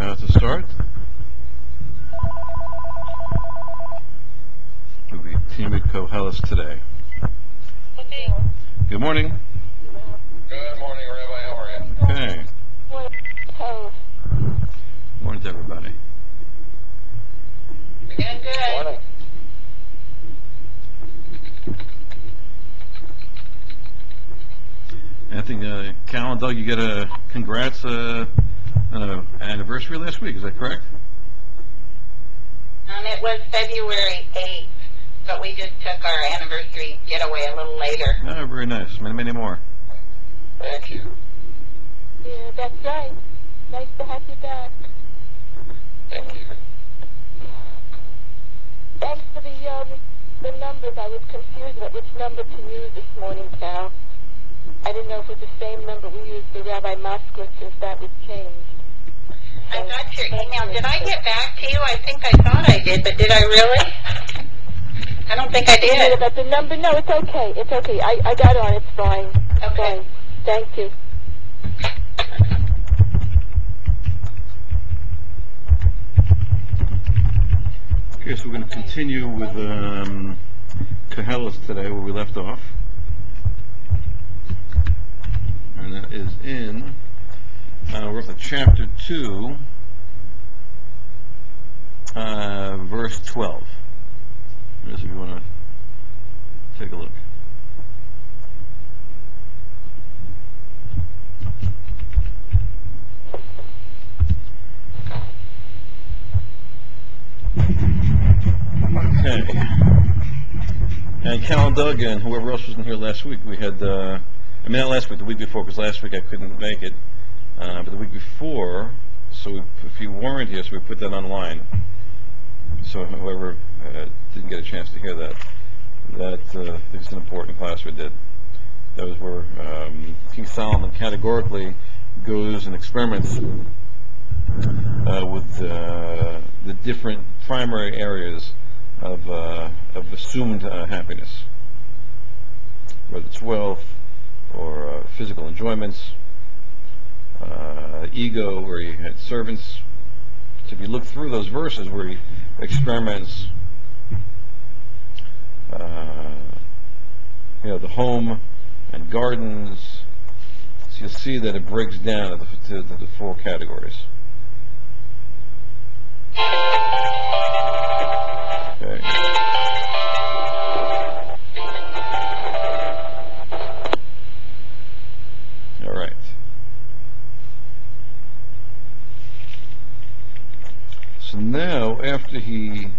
About to start. We'll be Talmud Koheles today. Good morning. Good morning, Rabbi. How are you? Okay. Morning to everybody. We're doing good. Morning. I think Cal and Doug, you get a congrats on an anniversary last week. Is that correct? It was February 8th, but we just took our anniversary getaway a little later. Ah, very nice. Many, many more. Thank you. Yeah, that's right. Nice to have you back. Thank you. Thanks for the numbers. I was confused about which number to use this morning, Cal. I didn't know if it was the same number we used for Rabbi Moskowitz, if that was changed. I got your email. Did I get back to you? I think I thought I did, but did I really? I don't think I Yeah, did. about the number? No, it's okay. It's okay. I got on. It's fine. Okay. Fine. Thank you. Okay, so we're going to continue with Koheles today, where we left off. And that is in, we're up to chapter 2, verse 12. Just if you want to take a look. Okay. And Cal and Doug and whoever else wasn't here last week, we had, not last week, the week before, because last week I couldn't make it. But the week before, if you weren't here, so we put that online. So whoever didn't get a chance to hear that, I think it's an important class we did. That was where King Solomon categorically goes and experiments with the different primary areas of assumed happiness, whether it's wealth or physical enjoyments, ego, where he had servants. So if you look through those verses where he experiments, the home and gardens, so you'll see that it breaks down to the four categories. Okay. All right. So now, after he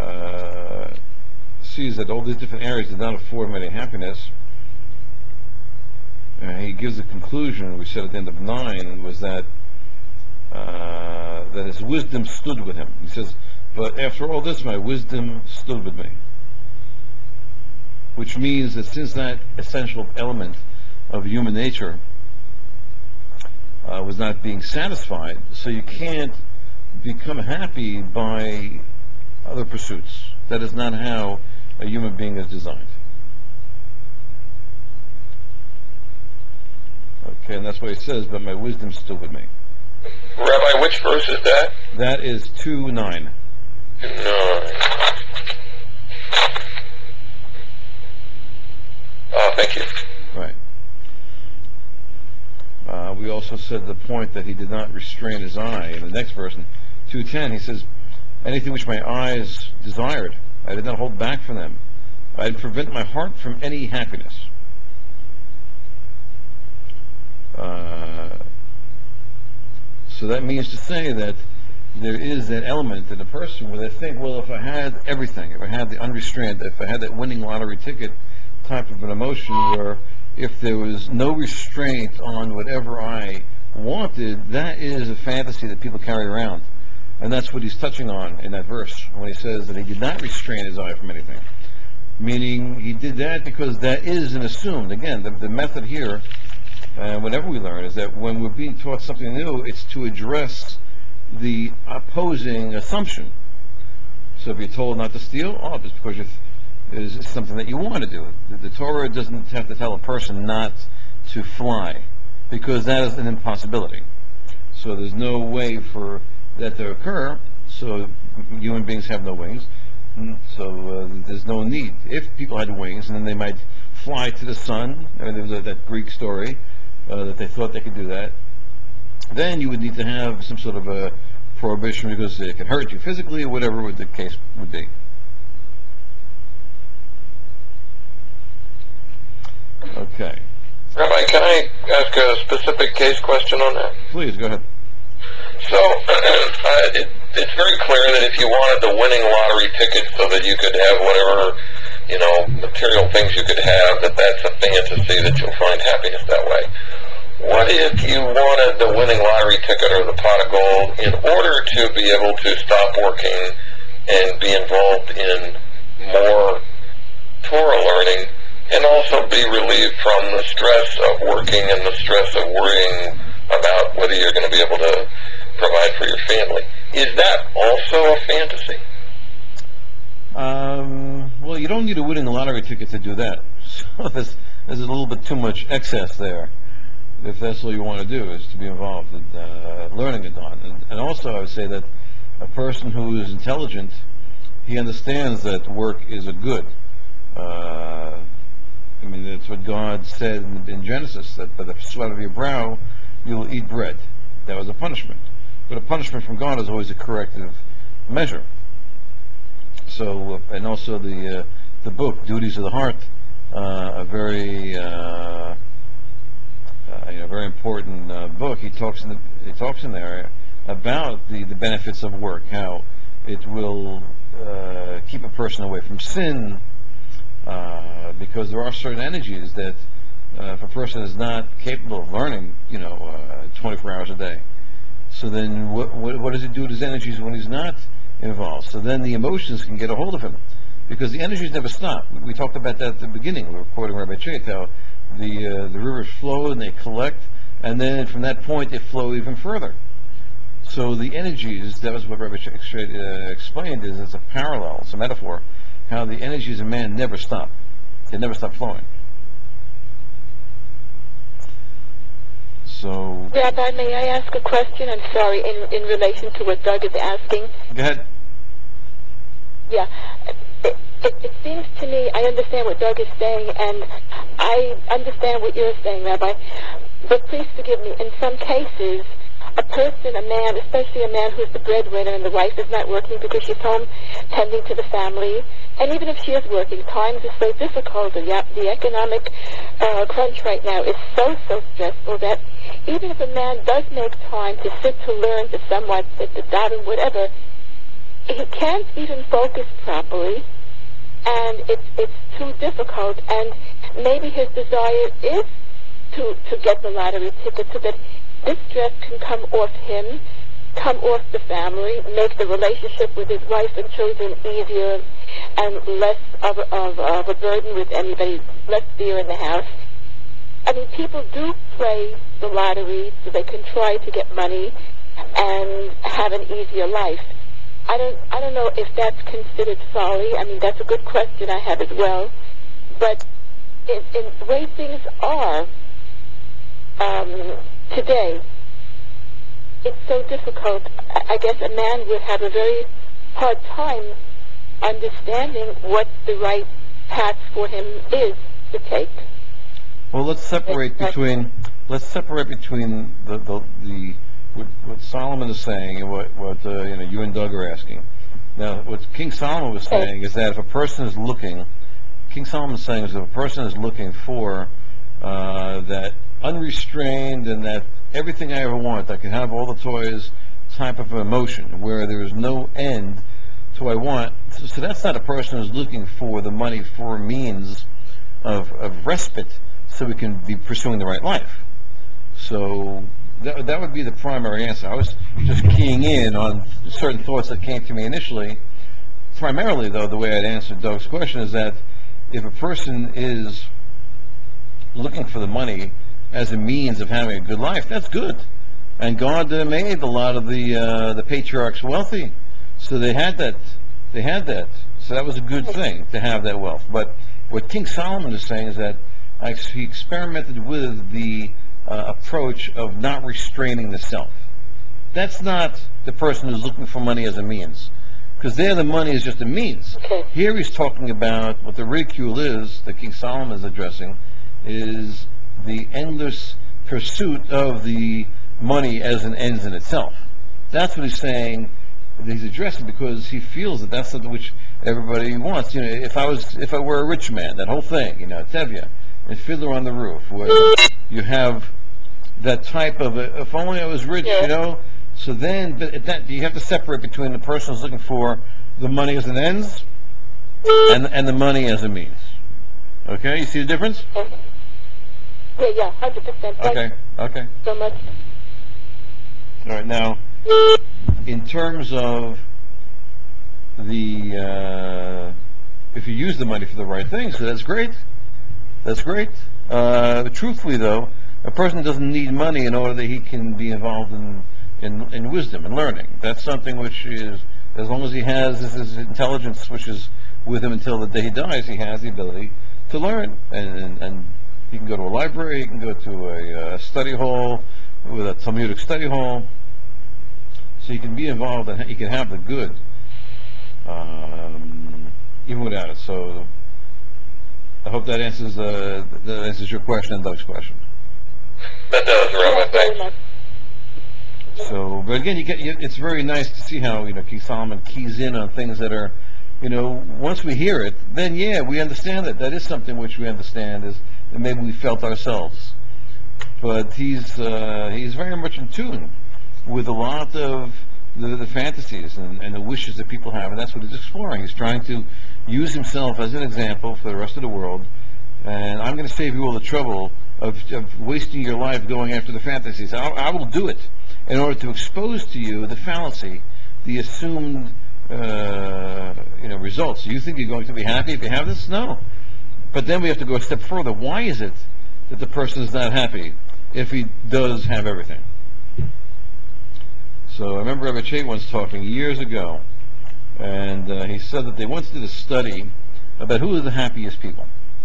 sees that all these different areas do not afford him any happiness, he gives a conclusion. We said at the end of 9 was that that his wisdom stood with him. He says, "But after all this, my wisdom stood with me," which means that since that essential element of human nature was not being satisfied, so you can't become happy by other pursuits. That is not how a human being is designed. Okay, and that's why he says, "But my wisdom stood with me." Rabbi, which verse is that? That is 2:9. No. Oh, thank you. Right. We also said the point that he did not restrain his eye. In the next verse, in 2:10, he says, "Anything which my eyes desired, I did not hold back from them. I did prevent my heart from any happiness." So that means to say that there is that element in a person where they think, well, if I had everything, if I had the unrestrained, if I had that winning lottery ticket type of an emotion where if there was no restraint on whatever I wanted, that is a fantasy that people carry around. And that's what he's touching on in that verse when he says that he did not restrain his eye from anything. Meaning he did that because that is an assumed. Again, the method here, whenever we learn, is that when we're being taught something new, it's to address the opposing assumption. So if you're told not to steal, just because it's something that you want to do. The Torah doesn't have to tell a person not to fly, because that is an impossibility. So there's no way for that to occur, so human beings have no wings. So there's no need. If people had wings, and then they might fly to the sun, I mean, there was that Greek story that they thought they could do that, then you would need to have some sort of a prohibition because it could hurt you physically or whatever the case would be. Okay. Rabbi, can I ask a specific case question on that? Please, go ahead. So, it's very clear that if you wanted the winning lottery ticket so that you could have whatever, material things you could have, that's a fantasy that you'll find happiness that way. What if you wanted the winning lottery ticket or the pot of gold in order to be able to stop working and be involved in more Torah learning and also be relieved from the stress of working and the stress of worrying about whether you're going to be able to provide for your family? Is that also a fantasy? Well, you don't need a winning lottery ticket to do that. So there's a little bit too much excess there. If that's all you want to do is to be involved in learning it on. And also, I would say that a person who is intelligent, he understands that work is a good. I mean, that's what God said in Genesis, that by the sweat of your brow, you will eat bread. That was a punishment. But a punishment from God is always a corrective measure. So, and also the book, Duties of the Heart, a very very important book. He talks in there about the benefits of work, how it will keep a person away from sin, because there are certain energies that if a person is not capable of learning, 24 hours a day, so then what does he do with his energies when he's not involved? So then the emotions can get a hold of him, because the energies never stop. We talked about that at the beginning. We were quoting Rabbi Chait, how the rivers flow and they collect, and then from that point they flow even further. So the energies, that was what Rabbi Chait explained, is it's a parallel, it's a metaphor, how the energies of man never stop. They never stop flowing. So... Rabbi, may I ask a question? I'm sorry, in relation to what Doug is asking. Go ahead. Yeah. It seems to me, I understand what Doug is saying, and I understand what you're saying, Rabbi. But please forgive me. In some cases, a person, a man, especially a man who's the breadwinner and the wife is not working because she's home tending to the family, and even if she is working, times are so difficult, and the economic crunch right now is so stressful that even if a man does make time to sit to learn, to somewhat sit to daven, whatever, he can't even focus properly, and it's too difficult, and maybe his desire is to get the lottery ticket so that this stress can come off him, come off the family, make the relationship with his wife and children easier and less of a burden with anybody, less fear in the house. I mean, people do play the lottery so they can try to get money and have an easier life. I don't know if that's considered folly. I mean, that's a good question I have as well. But in the way things are today, it's so difficult. I guess a man would have a very hard time understanding what the right path for him is to take. Well, let's separate between the what Solomon is saying and what you and Doug are asking. Now, what King Solomon was saying is that if a person is looking, King Solomon is saying is if a person is looking for that unrestrained and that everything I ever want, I can have all the toys type of emotion where there is no end to what I want. So that's not a person who's looking for the money for a means of respite so we can be pursuing the right life. So that would be the primary answer. I was just keying in on certain thoughts that came to me initially. Primarily, though, the way I'd answer Doug's question is that if a person is looking for the money as a means of having a good life, that's good. And God made a lot of the patriarchs wealthy, so they had that. So that was a good thing to have that wealth. But what King Solomon is saying is that he experimented with the approach of not restraining the self. That's not the person who's looking for money as a means. Because there the money is just a means. Okay. Here he's talking about what the ridicule is, that King Solomon is addressing, is the endless pursuit of the money as an ends in itself. That's what he's saying that he's addressing, because he feels that that's something which everybody wants. If I were a rich man, that whole thing, Tevye, and Fiddler on the Roof, where you have that type of, if only I was rich, Yeah. So then, that you have to separate between the person who's looking for the money as an ends and the money as a means. Okay, you see the difference? Yeah, 100%. Thank Okay, okay. you so much. All right, now, in terms of if you use the money for the right things, so that's great. That's great. Truthfully, though, a person doesn't need money in order that he can be involved in wisdom and learning. That's something which is, as long as he has his intelligence, which is with him until the day he dies, he has the ability to learn. And he can go to a library, he can go to a study hall, with a Talmudic study hall, so he can be involved and he can have the good, even without it. So I hope that answers your question and Doug's question. That does, Rabbi. Thank you very Thanks. much. So, but again, it's very nice to see how King Solomon keys in on things that are, once we hear it, then yeah, we understand it. That is something which we understand is that maybe we felt ourselves. But he's very much in tune with a lot of the fantasies and the wishes that people have, and that's what he's exploring. He's trying to use himself as an example for the rest of the world. And I'm going to save you all the trouble of wasting your life going after the fantasies. I will do it in order to expose to you the fallacy, the assumed results. Do you think you're going to be happy if you have this? No. But then we have to go a step further. Why is it that the person is not happy if he does have everything? So I remember Rabbi Che once talking years ago, and he said that they once did a study about who are the happiest people.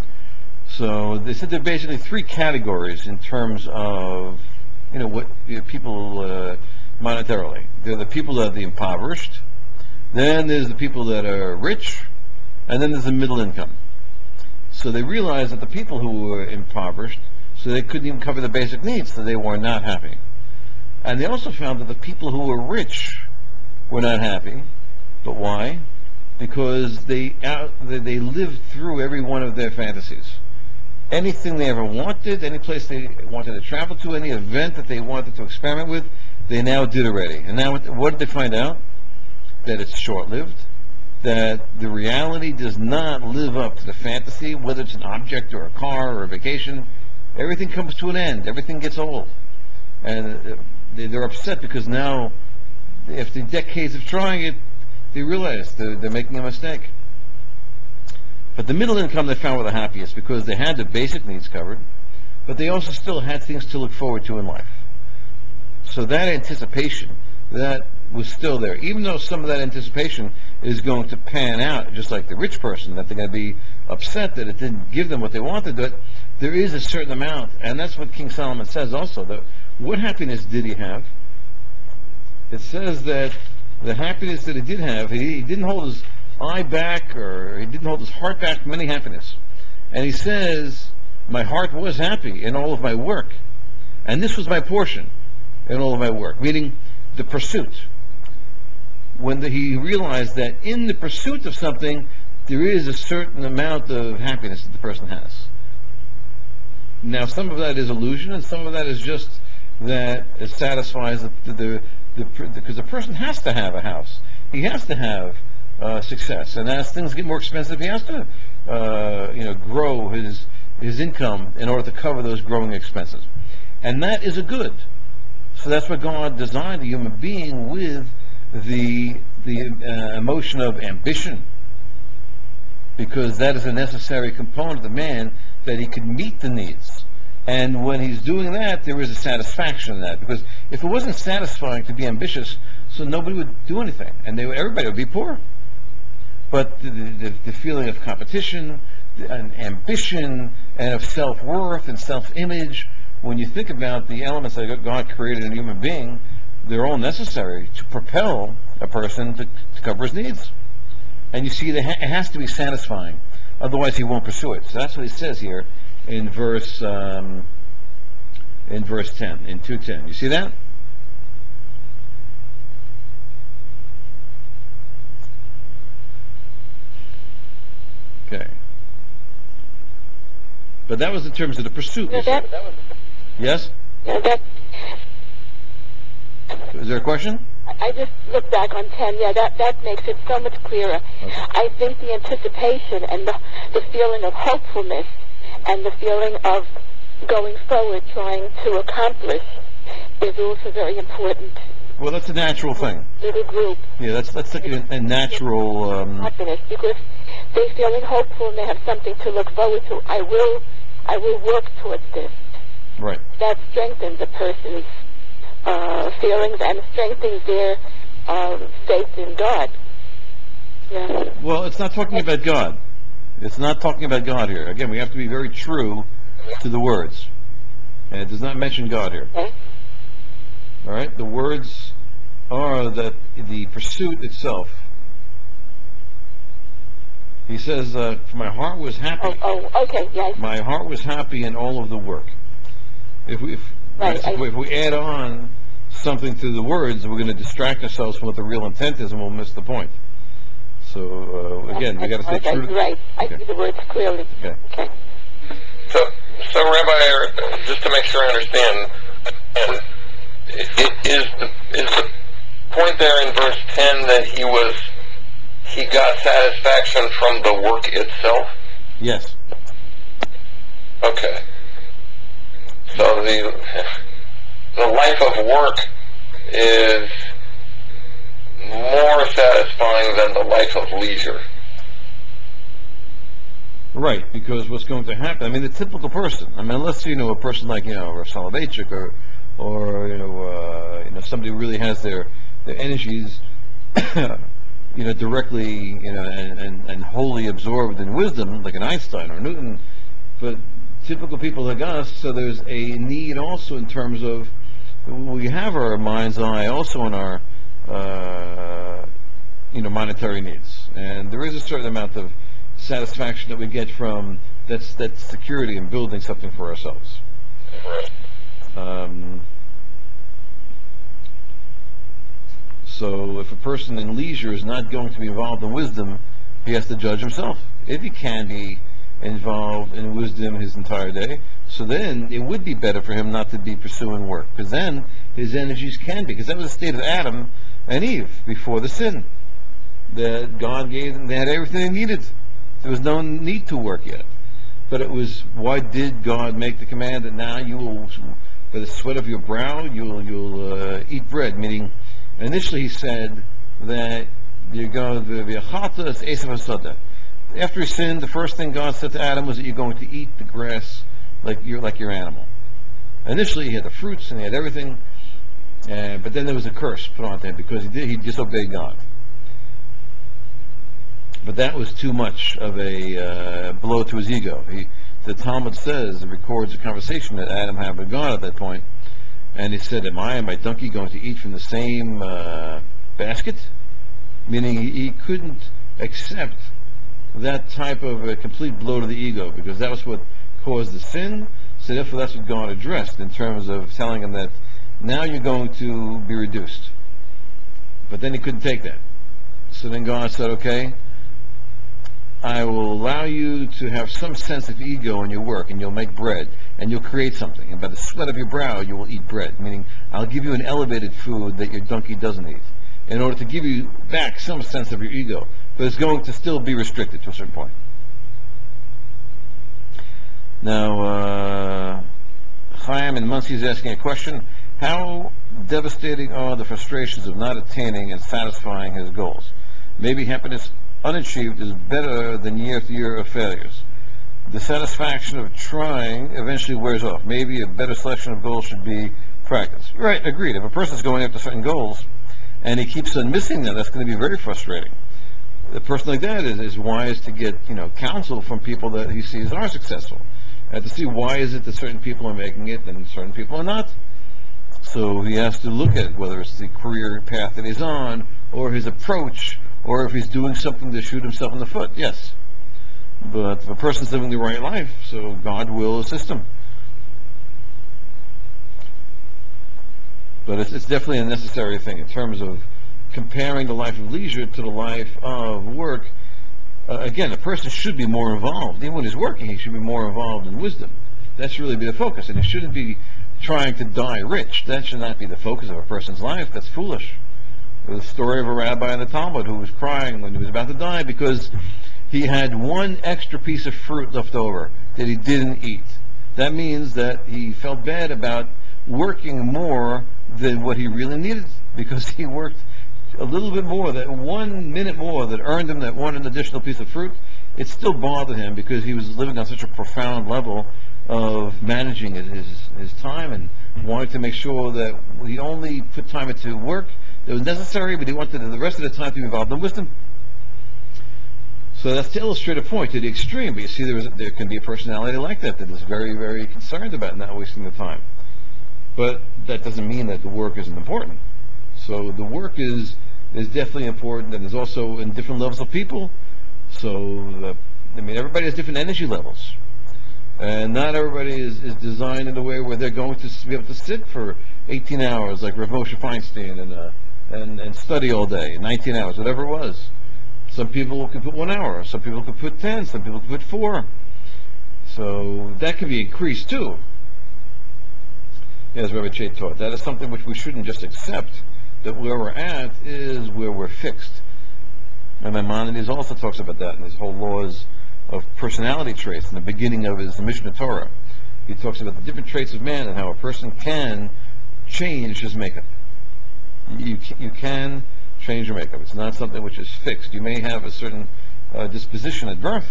So they said there are basically three categories in terms of, what people monetarily. They're the people that are the impoverished, then there's the people that are rich, and then there's the middle income. So they realized that the people who were impoverished, so they couldn't even cover the basic needs, so they were not happy. And they also found that the people who were rich were not happy. But why? Because they lived through every one of their fantasies. Anything they ever wanted, any place they wanted to travel to, any event that they wanted to experiment with, they now did already. And now what did they find out? That it's short-lived, that the reality does not live up to the fantasy, whether it's an object or a car or a vacation. Everything comes to an end. Everything gets old. And they're upset because now, after decades of trying it, they realize they're making a mistake. But the middle income they found were the happiest because they had the basic needs covered, but they also still had things to look forward to in life. So that anticipation, that was still there. Even though some of that anticipation is going to pan out, just like the rich person, that they're going to be upset that it didn't give them what they wanted, but there is a certain amount, and that's what King Solomon says also, that what happiness did he have? It says that the happiness that he did have, he didn't hold his eye back, or he didn't hold his heart back from any happiness. And he says, my heart was happy in all of my work, and this was my portion in all of my work, meaning the pursuit. When he realized that in the pursuit of something, there is a certain amount of happiness that the person has. Now, some of that is illusion, and some of that is just that it satisfies because the person has to have a house. He has to have success, and as things get more expensive, he has to, grow his income in order to cover those growing expenses, and that is a good. So that's what God designed the human being with, the emotion of ambition, because that is a necessary component of the man, that he can meet the needs. And when he's doing that, there is a satisfaction in that. Because if it wasn't satisfying to be ambitious, so nobody would do anything, and everybody would be poor. But the feeling of competition, and ambition, and of self-worth and self-image, when you think about the elements that God created in a human being, they're all necessary to propel a person to cover his needs. And you see, it has to be satisfying, otherwise he won't pursue it. So that's what he says here in verse 10, in 2:10. You see that? Okay. But that was in terms of the pursuit, you Yeah, said. Yes? yeah, that, Is there a question? I just look back on 10. Yeah, that makes it so much clearer. Okay. I think the anticipation and the feeling of hopefulness and the feeling of going forward, trying to accomplish, is also very important Well, that's a natural thing. to the group. Yeah, that's like a natural. Happiness, because they're feeling hopeful and they have something to look forward to. I will work towards this. Right. That strengthens a person's feelings and strengthens their faith in God. Yeah. Well, it's not talking about God. It's not talking about God here. Again, we have to be very true to the words. And it does not mention God here. Okay. All right? The words are that the pursuit itself. He says, my heart was happy. Okay. Yeah. My heart was happy in all of the work. Right, If we add on something to the words, we're going to distract ourselves from what the real intent is, and we'll miss the point. So again, we got to stay Okay, true. right. I Okay. see the words clearly. Okay. Okay. So Rabbi, just to make sure I understand, is the point there in verse 10 that he got satisfaction from the work itself? Yes. Okay. So the life of work is more satisfying than the life of leisure. Right, because what's going to happen? I mean, the typical person. I mean, unless a person like Rav Soloveitchik or somebody who really has their energies, directly and wholly absorbed in wisdom, like an Einstein or Newton. But typical people like us, so there's a need also in terms of we have our mind's eye also on our monetary needs, and there is a certain amount of satisfaction that we get from that security in building something for ourselves. So if a person in leisure is not going to be involved in wisdom, he has to judge himself. If he can be involved in wisdom his entire day, so then it would be better for him not to be pursuing work, because then his energies can be, because that was the state of Adam and Eve before the sin. That God gave them, they had everything they needed. There was no need to work yet. But it was, why did God make the command that now you will, by the sweat of your brow, you'll eat bread? Meaning, initially he said that you're going to be a chatas esav hasada. After he sinned, the first thing God said to Adam was that you're going to eat the grass like your animal. Initially, he had the fruits and he had everything, but then there was a curse put on him because he disobeyed God. But that was too much of a blow to his ego. The Talmud says, it records a conversation that Adam had with God at that point, and he said, "Am I and my donkey going to eat from the same basket?" Meaning he couldn't accept that type of a complete blow to the ego, because that was what caused the sin. So therefore, that's what God addressed in terms of telling him that now you're going to be reduced. But then he couldn't take that. So then God said, "Okay, I will allow you to have some sense of ego in your work, and you'll make bread, and you'll create something. And by the sweat of your brow, you will eat bread." Meaning, I'll give you an elevated food that your donkey doesn't eat, in order to give you back some sense of your ego. But it's going to still be restricted to a certain point. Now, Chaim in Muncie is asking a question. How devastating are the frustrations of not attaining and satisfying his goals? Maybe happiness unachieved is better than year after year of failures. The satisfaction of trying eventually wears off. Maybe a better selection of goals should be practiced. Right, agreed. If a person's going after certain goals and he keeps on missing them, that's going to be very frustrating. A person like that is wise to get counsel from people that he sees are successful, and to see why is it that certain people are making it and certain people are not. So he has to look at whether it's the career path that he's on, or his approach, or if he's doing something to shoot himself in the foot. Yes. But if a person's living the right life, so God will assist him. But it's definitely a necessary thing in terms of comparing the life of leisure to the life of work. Again, a person should be more involved. Even when he's working, he should be more involved in wisdom. That should really be the focus. And he shouldn't be trying to die rich. That should not be the focus of a person's life. That's foolish. There's a story of a rabbi in the Talmud who was crying when he was about to die because he had one extra piece of fruit left over that he didn't eat. That means that he felt bad about working more than what he really needed because he worked a little bit more, that 1 minute more that earned him that one additional piece of fruit. It still bothered him because he was living on such a profound level of managing his time and wanted to make sure that he only put time into work that was necessary, but he wanted the rest of the time to be involved in wisdom. So that's to illustrate a point to the extreme. But you see, there can be a personality like that is very, very concerned about not wasting the time. But that doesn't mean that the work isn't important. So the work is definitely important, and there's also in different levels of people. So everybody has different energy levels, and not everybody is designed in a way where they're going to be able to sit for 18 hours like Rav Moshe Feinstein and study all day, 19 hours, whatever it was. Some people can put 1 hour, some people can put 10, some people can put 4. So that can be increased too, as Rabbi Che taught. That is something which we shouldn't just accept, that where we're at is where we're fixed. And Maimonides also talks about that in his whole laws of personality traits in the beginning of his Mishnah Torah. He talks about the different traits of man and how a person can change his makeup. You can change your makeup. It's not something which is fixed. You may have a certain disposition at birth,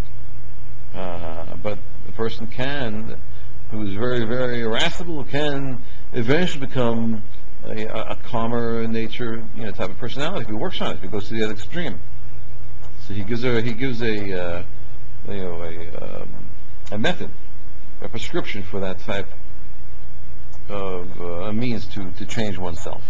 but a person who is very, very irascible, can eventually become a calmer nature, type of personality if he works on it. If he goes to the other extreme. So he gives a method, a prescription for that type of a means to change oneself.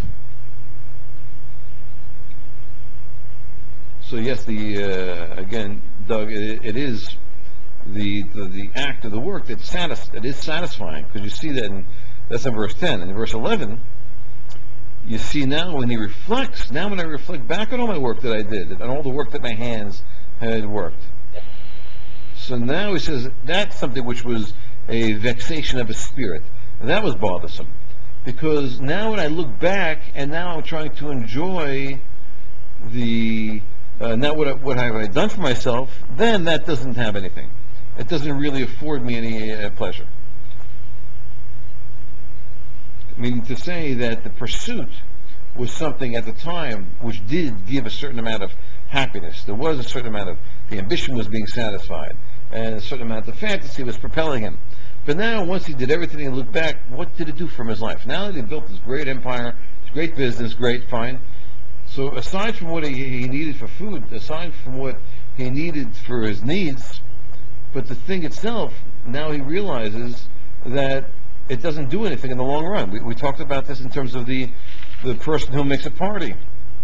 So yes, again, Doug, it is the act of the work that is satisfying, because you see that's in verse 10. In verse 11, you see now when he reflects, now when I reflect back on all my work that I did, and all the work that my hands had worked. So now he says that's something which was a vexation of his spirit. And that was bothersome. Because now when I look back, and now I'm trying to enjoy now what have I done for myself, then that doesn't have anything. It doesn't really afford me any pleasure. Meaning to say that the pursuit was something at the time which did give a certain amount of happiness. There was a certain amount of, the ambition was being satisfied, and a certain amount of fantasy was propelling him. But now, once he did everything and looked back, what did it do for him in his life? Now that he built this great empire, this great business, great, fine. So aside from what he needed for food, aside from what he needed for his needs, but the thing itself, now he realizes that it doesn't do anything in the long run. We talked about this in terms of the person who makes a party.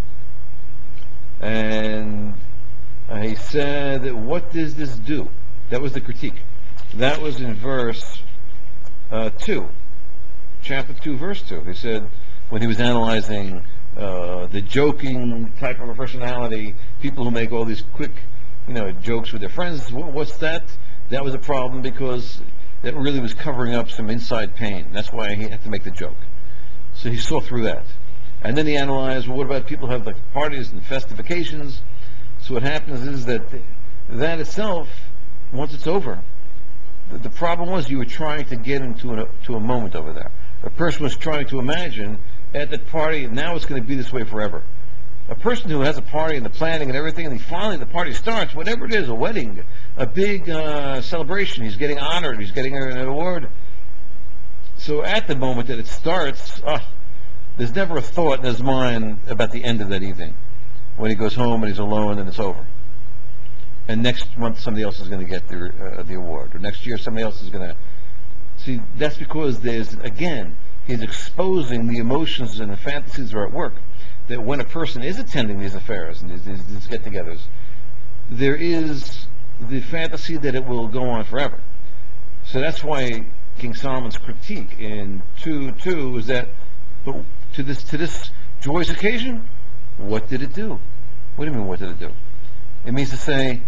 And he said, what does this do? That was the critique. That was in verse 2. Chapter 2, verse 2. He said, when he was analyzing the joking type of a personality, people who make all these quick, jokes with their friends, what's that? That was a problem because that really was covering up some inside pain. That's why he had to make the joke. So he saw through that. And then he analyzed, well, what about people who have like parties and festive occasions? So what happens is that itself, once it's over, the problem was you were trying to get into a moment over there. A person was trying to imagine at that party, now it's going to be this way forever. A person who has a party and the planning and everything, and finally the party starts, whatever it is, a wedding, a big celebration, he's getting honored, he's getting an award. So at the moment that it starts, there's never a thought in his mind about the end of that evening, when he goes home and he's alone and it's over. And next month somebody else is going to get the award, or next year somebody else is going to... See, that's because there's, again, he's exposing the emotions and the fantasies that are at work. That when a person is attending these affairs and these get-togethers, there is the fantasy that it will go on forever. So that's why King Solomon's critique in 2:2 is that, but to this joyous occasion, what did it do? What do you mean, what did it do? It means to say,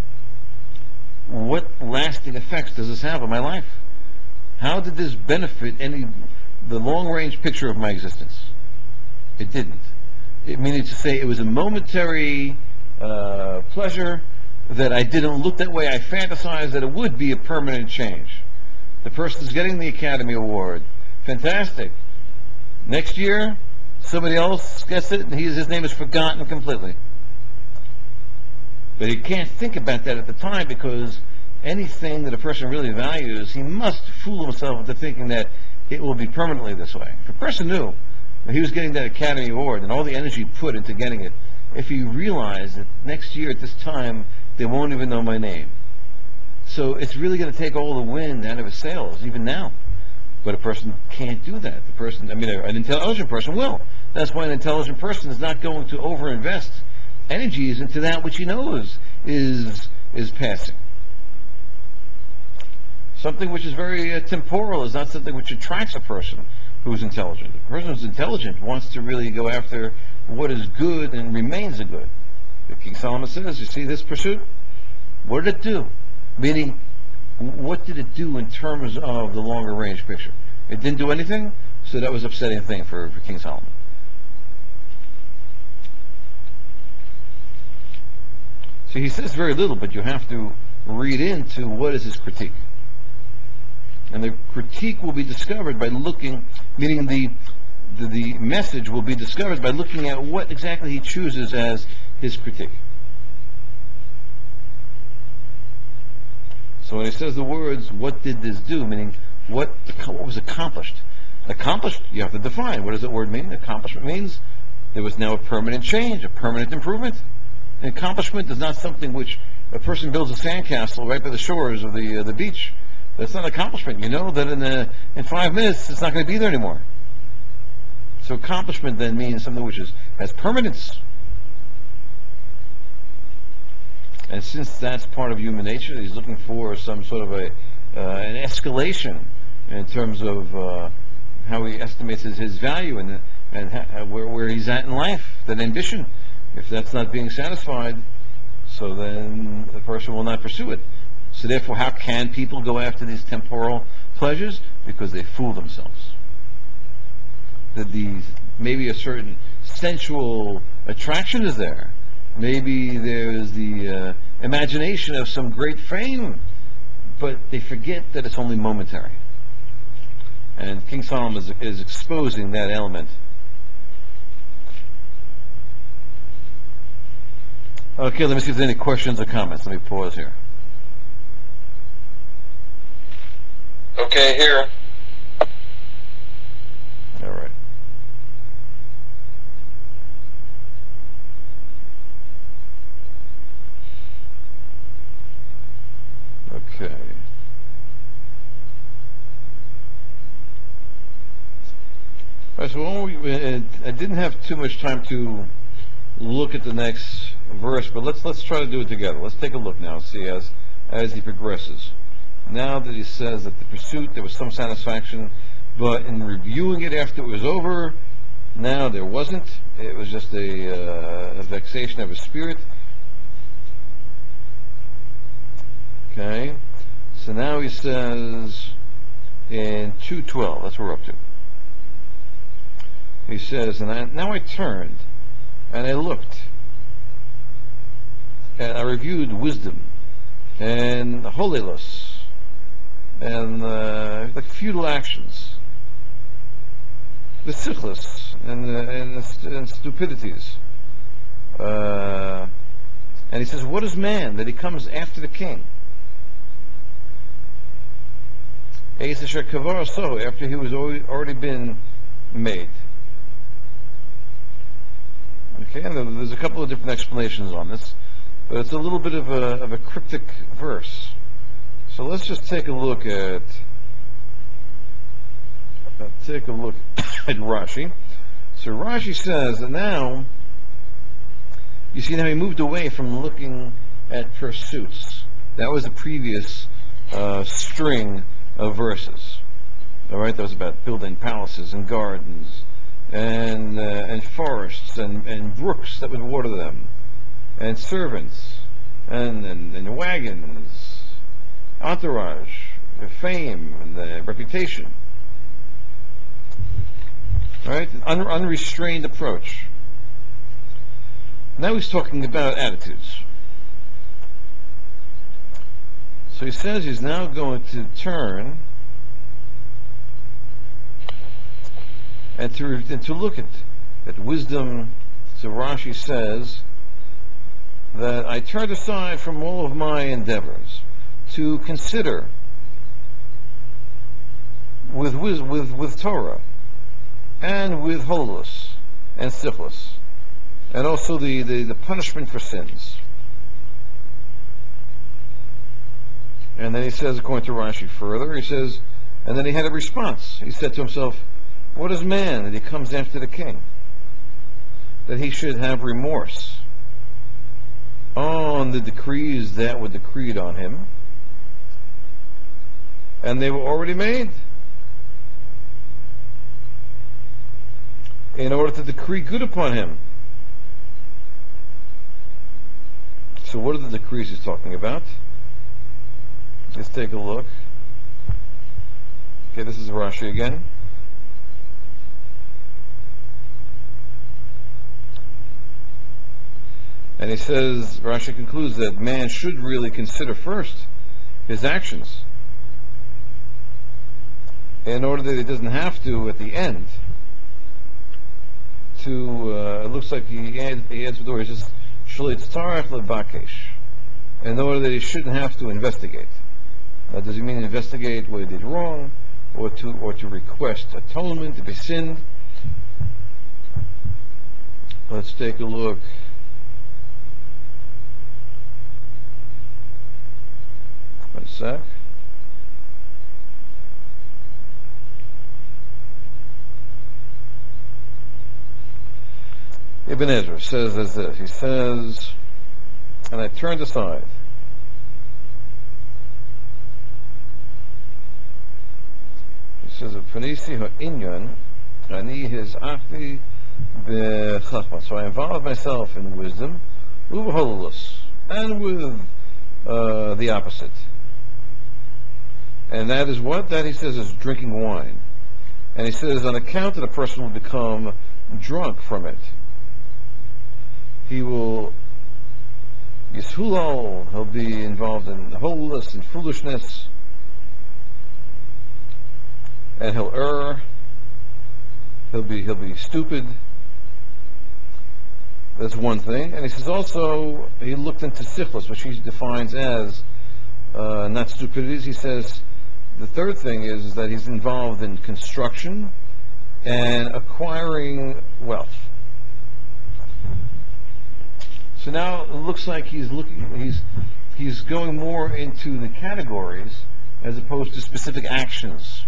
what lasting effects does this have on my life? How did this benefit the long-range picture of my existence? It didn't. It meaning to say it was a momentary pleasure that I didn't look that way. I fantasized that it would be a permanent change. The person's getting the Academy Award. Fantastic. Next year, somebody else gets it, and his name is forgotten completely. But he can't think about that at the time, because anything that a person really values, he must fool himself into thinking that it will be permanently this way. If a person knew that he was getting that Academy Award and all the energy put into getting it, if he realized that next year at this time they won't even know my name. So it's really going to take all the wind out of his sails, even now. But a person can't do that. An intelligent person will. That's why an intelligent person is not going to overinvest energies into that which he knows is passing. Something which is very temporal is not something which attracts a person who's intelligent. A person who's intelligent wants to really go after what is good and remains a good. King Solomon says, you see this pursuit? What did it do? Meaning, what did it do in terms of the longer range picture? It didn't do anything, so that was an upsetting thing for King Solomon. So he says very little, but you have to read into what is his critique. And the critique will be discovered by looking, meaning the message will be discovered by looking at what exactly he chooses as his critique. So when he says the words, what did this do, meaning what was accomplished? Accomplished, you have to define. What does that word mean? Accomplishment means there was now a permanent change, a permanent improvement. An accomplishment is not something which a person builds a sandcastle right by the shores of the beach. That's not an accomplishment. You know that in 5 minutes it's not going to be there anymore. So accomplishment then means something which has permanence. And since that's part of human nature, he's looking for some sort of an escalation in terms of how he estimates his value and where he's at in life, that ambition. If that's not being satisfied, so then the person will not pursue it. So therefore, how can people go after these temporal pleasures? Because they fool themselves. That maybe a certain sensual attraction is there. Maybe there's the imagination of some great fame, but they forget that it's only momentary. And King Solomon is exposing that element. Okay, let me see if there's any questions or comments. Let me pause here. Okay, here. All right. Okay. All right, so I didn't have too much time to look at the next verse, but let's try to do it together. Let's take a look now, see as he progresses. Now that he says that the pursuit, there was some satisfaction, but in reviewing it after it was over, now there wasn't. It was just a vexation of his spirit. Okay. So now he says in 2:12, that's what we're up to. He says, now I turned, and I looked, and I reviewed wisdom, and holiness, and like futile actions, the sickness, and stupidities. And he says, what is man that he comes after the king? After he was already been made. Okay, and there's a couple of different explanations on this, but it's a little bit of a cryptic verse. So let's just take a look at take a look at Rashi. So Rashi says that now, you see now he moved away from looking at pursuits. That was the previous string of verses. All right, that was about building palaces and gardens and forests and brooks that would water them, and servants and wagons, entourage, fame, and reputation. Right? Unrestrained approach. Now he's talking about attitudes. So he says he's now going to turn and to look at wisdom. So Rashi says that I turned aside from all of my endeavors to consider with Torah and with holiness and syphilis, and also the punishment for sins. And then he says, according to Rashi further, he says, and then he had a response. He said to himself, what is man that he comes after the king? That he should have remorse on the decrees that were decreed on him, and they were already made in order to decree good upon him. So what are the decrees he's talking about? Let's take a look. Okay, this is Rashi again. And he says, Rashi concludes that man should really consider first his actions, in order that he doesn't have to, at the end, it looks like he adds the door, he says, Shlitz Tarach Lebakesh, in order that he shouldn't have to investigate. Now, does he mean investigate what he did wrong, or to request atonement, to be sinned? Let's take a look. One sec. Ibn Ezra says as this. He says, and I turned aside. He says, Panisi ha'inyan, ani his achti b'chachma. So I involved myself in wisdom, u'v'hololus, and with the opposite. And that is what? That, he says, is drinking wine. And he says, on account that a person will become drunk from it. He will Yishulal, he'll be involved in holiness and foolishness, and he'll err, he'll be stupid. That's one thing. And he says also, he looked into syphilis, which he defines as not stupidities. He says the third thing is that he's involved in construction and acquiring wealth. So now it looks like he's going more into the categories as opposed to specific actions.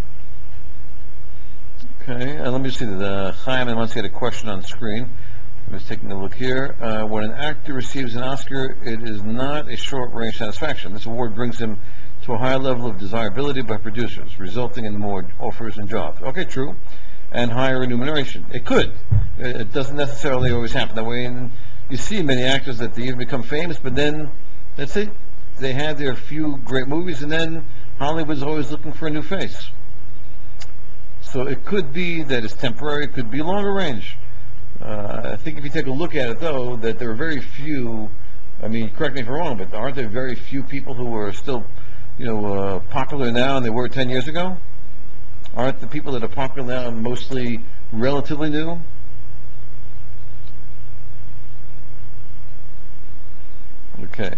Okay, let me see. The Chaim wants to get a question on the screen. I'm just taking a look here. When an actor receives an Oscar, it is not a short-range satisfaction. This award brings him to a higher level of desirability by producers, resulting in more offers and jobs. Okay, true. And higher remuneration. It could. It doesn't necessarily always happen that way. And you see many actors that they even become famous, but then that's it. They had their few great movies, and then Hollywood's always looking for a new face. So it could be that it's temporary. It could be longer range. I think if you take a look at it, though, that there are very few. I mean, correct me if I'm wrong, but aren't there very few people who are still, popular now than they were 10 years ago? Aren't the people that are popular now mostly relatively new? Okay.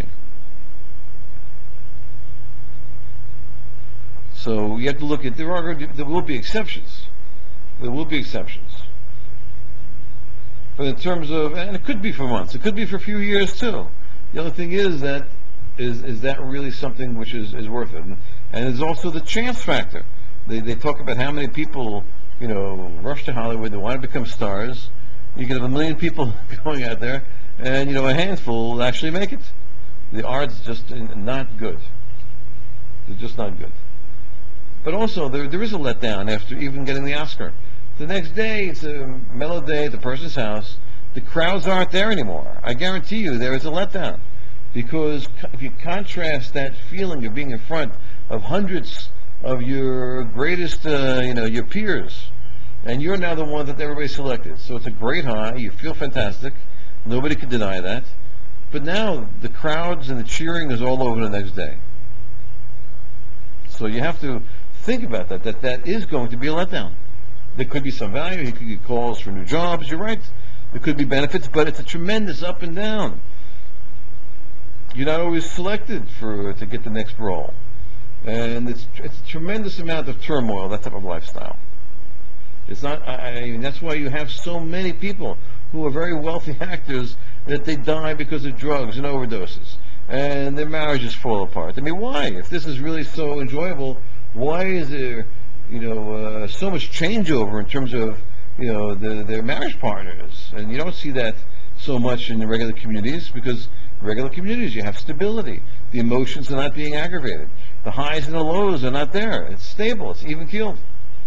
So you have to look at, there will be exceptions. There will be exceptions. But in terms of, and it could be for months, it could be for a few years too. The other thing is that really something which is worth it? And there's also the chance factor. They talk about how many people, rush to Hollywood, they want to become stars. You can have a million people going out there, and, a handful will actually make it. The art's just not good. They're just not good. But also, there is a letdown after even getting the Oscar. The next day, it's a mellow day at the person's house. The crowds aren't there anymore. I guarantee you there is a letdown. Because if you contrast that feeling of being in front of hundreds of your greatest, your peers, and you're now the one that everybody selected. So it's a great high. You feel fantastic. Nobody can deny that. But now the crowds and the cheering is all over the next day. So you have to think about that is going to be a letdown. There could be some value. He could get calls for new jobs. You're right. There could be benefits, but it's a tremendous up and down. You're not always selected to get the next role. And it's a tremendous amount of turmoil, that type of lifestyle. It's not, I mean, that's why you have so many people who are very wealthy actors that they die because of drugs and overdoses. And their marriages fall apart. I mean, why? If this is really so enjoyable, why is there, so much changeover in terms of, their marriage partners? And you don't see that so much in the regular communities because regular communities, you have stability. The emotions are not being aggravated. The highs and the lows are not there. It's stable. It's even keeled.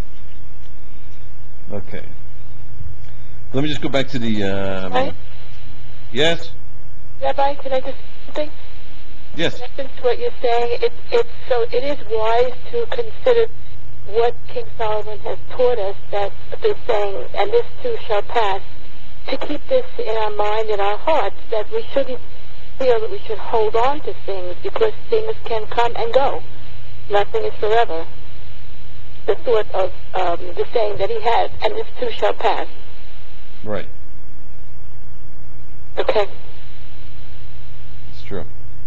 Okay. Let me just go back to the. Right? Yes. Rabbi, can I just think? Yes. Since what you're saying, it is wise to consider what King Solomon has taught us, that this saying, and this too shall pass, to keep this in our mind and our hearts, that we shouldn't feel that we should hold on to things because things can come and go. Nothing is forever. The thought of the saying that he had, and this too shall pass. Right. Okay. It's true.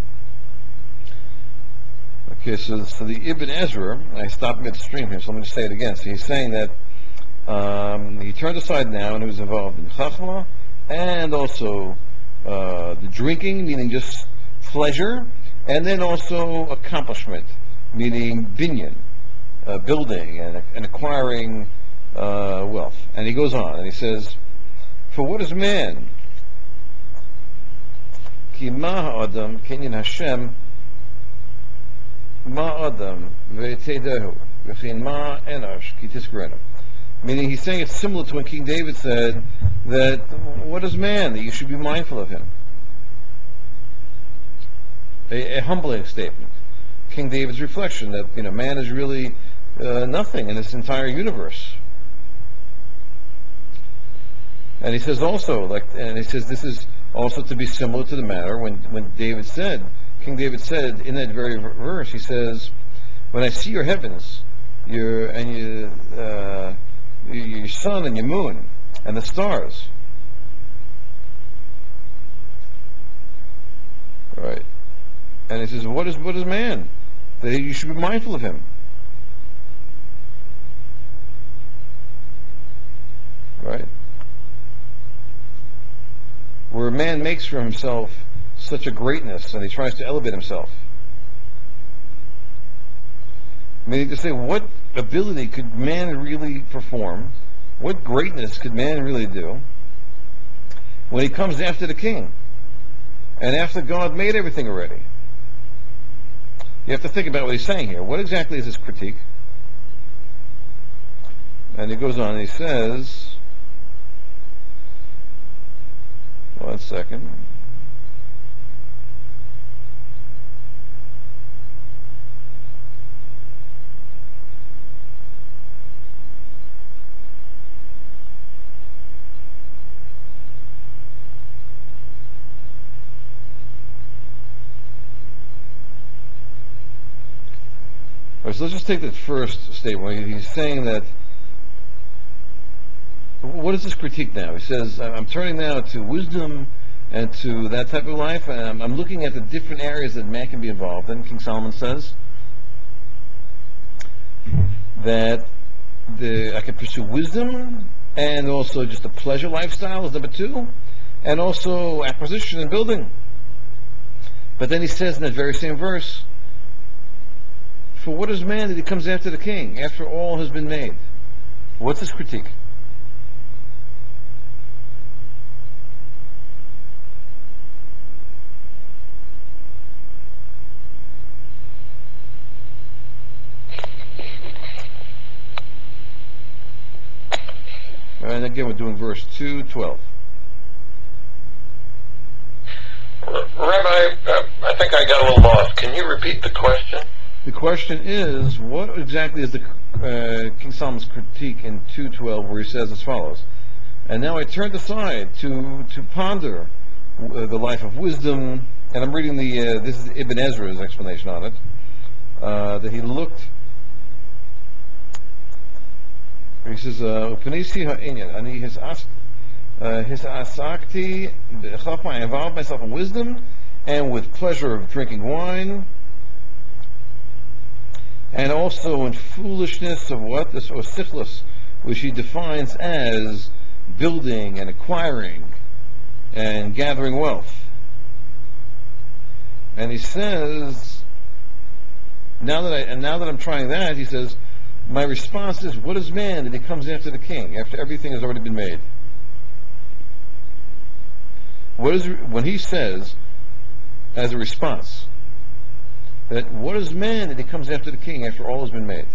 Okay, so the Ibn Ezra, I stopped midstream here, so let me just say it again. So he's saying that he turned aside now and he was involved in chachma and also the drinking, meaning just pleasure, and then also accomplishment, meaning binyan, building and acquiring wealth. And he goes on and he says, for what is man? Ki ma adam kenyan Hashem ma adam ve'tedehu v'chin ma enosh ki tisgrenu. Meaning he's saying it's similar to when King David said that what is man that you should be mindful of him? A humbling statement. King David's reflection that man is really nothing in this entire universe. And he says also, this is also to be similar to the matter when King David said in that very verse, he says, when I see your heavens, your sun and your moon and the stars, right? And he says, what is man? That you should be mindful of him, right? Where a man makes for himself such a greatness and he tries to elevate himself. Meaning to say, what ability could man really perform? What greatness could man really do when he comes after the king and after God made everything already? You have to think about what he's saying here. What exactly is his critique? And he goes on and he says, one second. All right, so let's just take the first statement. He's saying that, what is this critique now? He says, I'm turning now to wisdom and to that type of life, and I'm looking at the different areas that man can be involved in. King Solomon says that I can pursue wisdom and also just a pleasure lifestyle is number two, and also acquisition and building. But then he says in that very same verse, For what is man that he comes after the king, after all has been made? What's his critique? And again, we're doing verse 2:12. Rabbi, I think I got a little lost. Can you repeat the question? The question is, what exactly is the King Solomon's critique in 2:12, where he says as follows? And now I turned aside to ponder the life of wisdom, and I'm reading this is Ibn Ezra's explanation on it. That he looked. He says, "Upanisi ha'inyan," and he has asked. His asakti b'chachma, I involved myself in wisdom, and with pleasure of drinking wine, and also in foolishness of what? This or sichlis, which he defines as building and acquiring and gathering wealth. And he says, now that I'm trying that, he says, my response is, what is man that he comes after the king, after everything has already been made? What is, when he says, as a response, that what is man that he comes after the king after all has been made?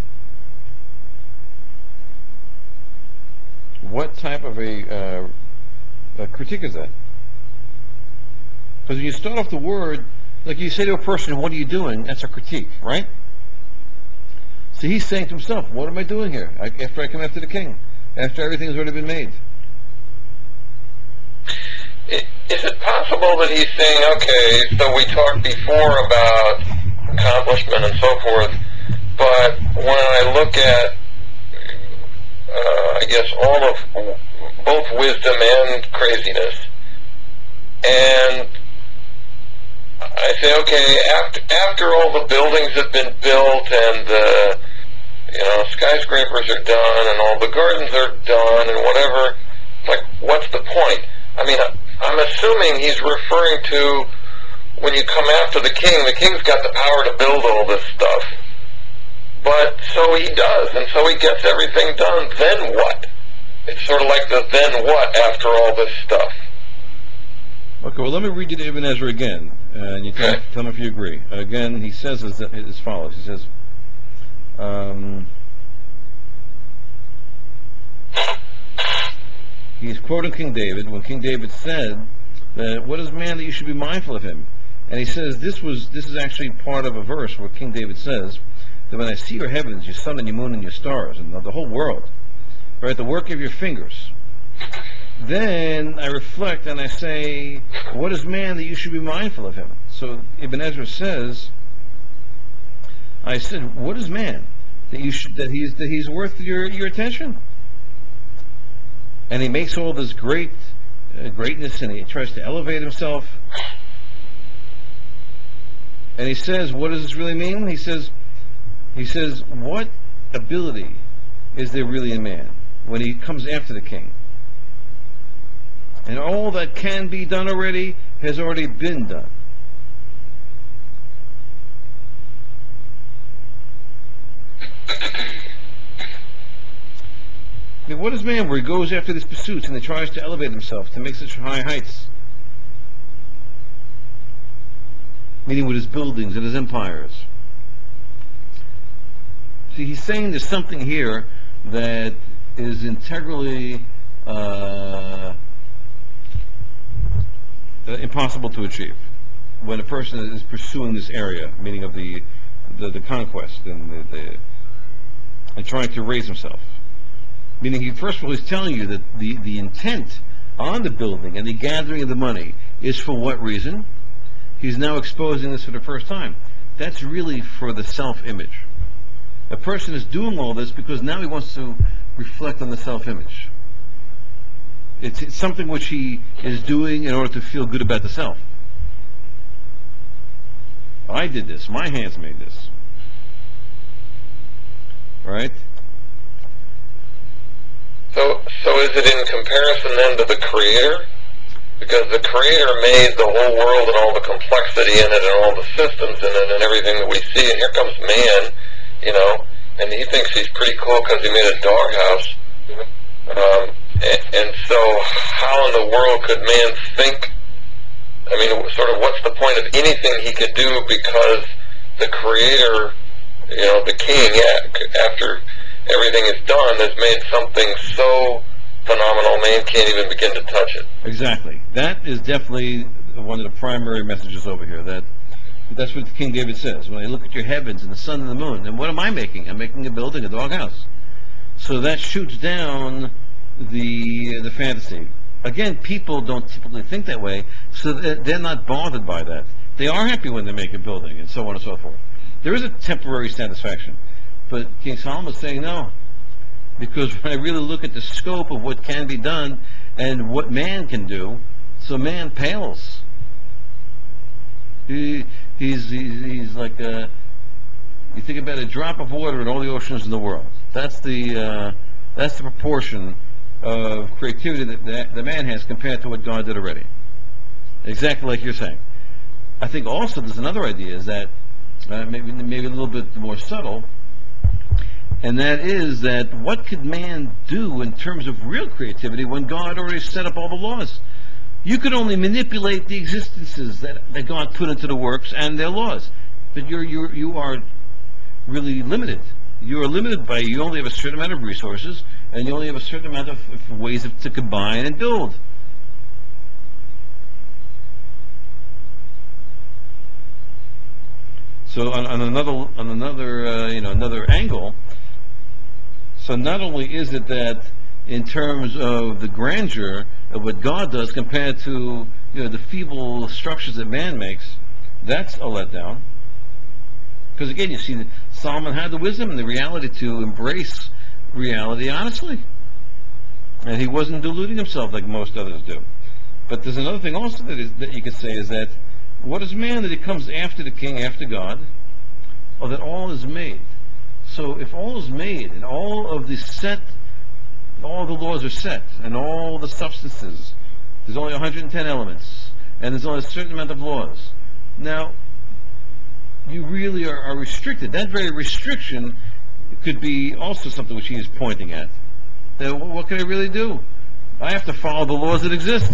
What type of a critique is that? Because when you start off the word, like you say to a person, what are you doing? That's a critique, right? So he's saying to himself, what am I doing here after I come after the king? After everything has already been made? Is it possible that he's saying, okay, so we talked before about accomplishment and so forth, but when I look at, I guess, all of both wisdom and craziness, and I say, okay, after all the buildings have been built and skyscrapers are done and all the gardens are done and whatever, like, what's the point? I mean, I'm assuming he's referring to when you come after the king's got the power to build all this stuff. But so he does, and so he gets everything done. Then what? It's sort of like the then what after all this stuff. Okay, well, let me read you to Ibn Ezra again, and you tell me if you agree. Again, he says as follows. He says, he's quoting King David, when King David said that, what is man that you should be mindful of him? And he says, this is actually part of a verse where King David says, that when I see your heavens, your sun and your moon and your stars, and the whole world, right, the work of your fingers, then I reflect and I say, what is man that you should be mindful of him? So Ibn Ezra says, I said, what is man that he's worth your attention? And he makes all this greatness, and he tries to elevate himself. And he says, what does this really mean? He says, what ability is there really in man when he comes after the king? And all that can be done already has already been done. I mean, what is man where he goes after these pursuits and he tries to elevate himself to make such high heights? Meaning with his buildings and his empires. See, he's saying there's something here that is integrally impossible to achieve when a person is pursuing this area, meaning of the conquest and trying to raise himself. Meaning, he first of all, he's telling you that the intent on the building and the gathering of the money is for what reason? He's now exposing this for the first time. That's really for the self-image. A person is doing all this because now he wants to reflect on the self-image. It's something which he is doing in order to feel good about the self. I did this. My hands made this. Right? So is it in comparison then to the Creator? Because the Creator made the whole world and all the complexity in it and all the systems in it and everything that we see, and here comes man, you know, and he thinks he's pretty cool because he made a doghouse. And so, how in the world could man think? I mean, sort of, what's the point of anything he could do because the Creator, you know, the King, after everything is done, has made something so phenomenal, man can't even begin to touch it. Exactly. That is definitely one of the primary messages over here. That's what King David says. When I look at your heavens and the sun and the moon, and what am I making? I'm making a building, a doghouse. So that shoots down the fantasy. Again, people don't typically think that way, so they're not bothered by that. They are happy when they make a building, and so on and so forth. There is a temporary satisfaction, but King Solomon is saying no, because when I really look at the scope of what can be done and what man can do, so man pales. He's like you think about a drop of water in all the oceans in the world. That's the proportion of creativity that the man has compared to what God did already. Exactly like you're saying. I think also there's another idea is that maybe a little bit more subtle, and that is that what could man do in terms of real creativity when God already set up all the laws? You could only manipulate the existences that God put into the works and their laws, but you are really limited. You are limited by you only have a certain amount of resources, and you only have a certain amount of ways to combine and build. So on another another angle. So not only is it that in terms of the grandeur of what God does compared to the feeble structures that man makes, that's a letdown. Because again, you see that Solomon had the wisdom and the reality to embrace reality honestly, and he wasn't deluding himself like most others do. But there's another thing also that you could say is that what is man that he comes after the king, after God, or that all is made? So if all is made and all the laws are set, and all the substances, there's only 110 elements, and there's only a certain amount of laws. Now, you really are restricted. That very restriction could be also something which he is pointing at. What can I really do? I have to follow the laws that exist.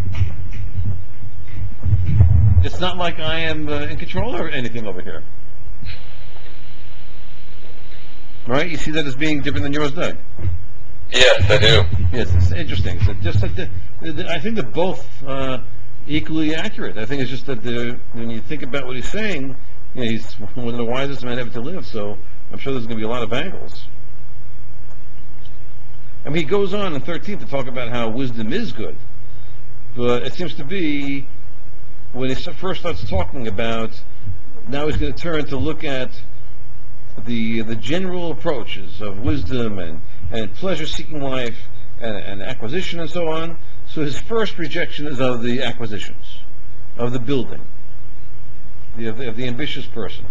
It's not like I am in control of anything over here. Right? You see that as being different than yours, Doug? Yes, I do. Yes, it's interesting. So just like I think they're both equally accurate. I think it's just that when you think about what he's saying, he's one of the wisest men ever to live. So I'm sure there's going to be a lot of angles. I mean, he goes on in 13 to talk about how wisdom is good, but it seems to be when he first starts talking about, now he's going to turn to look at the general approaches of wisdom and pleasure-seeking life and acquisition and so on. So his first rejection is of the acquisitions, of the building, of the ambitious person.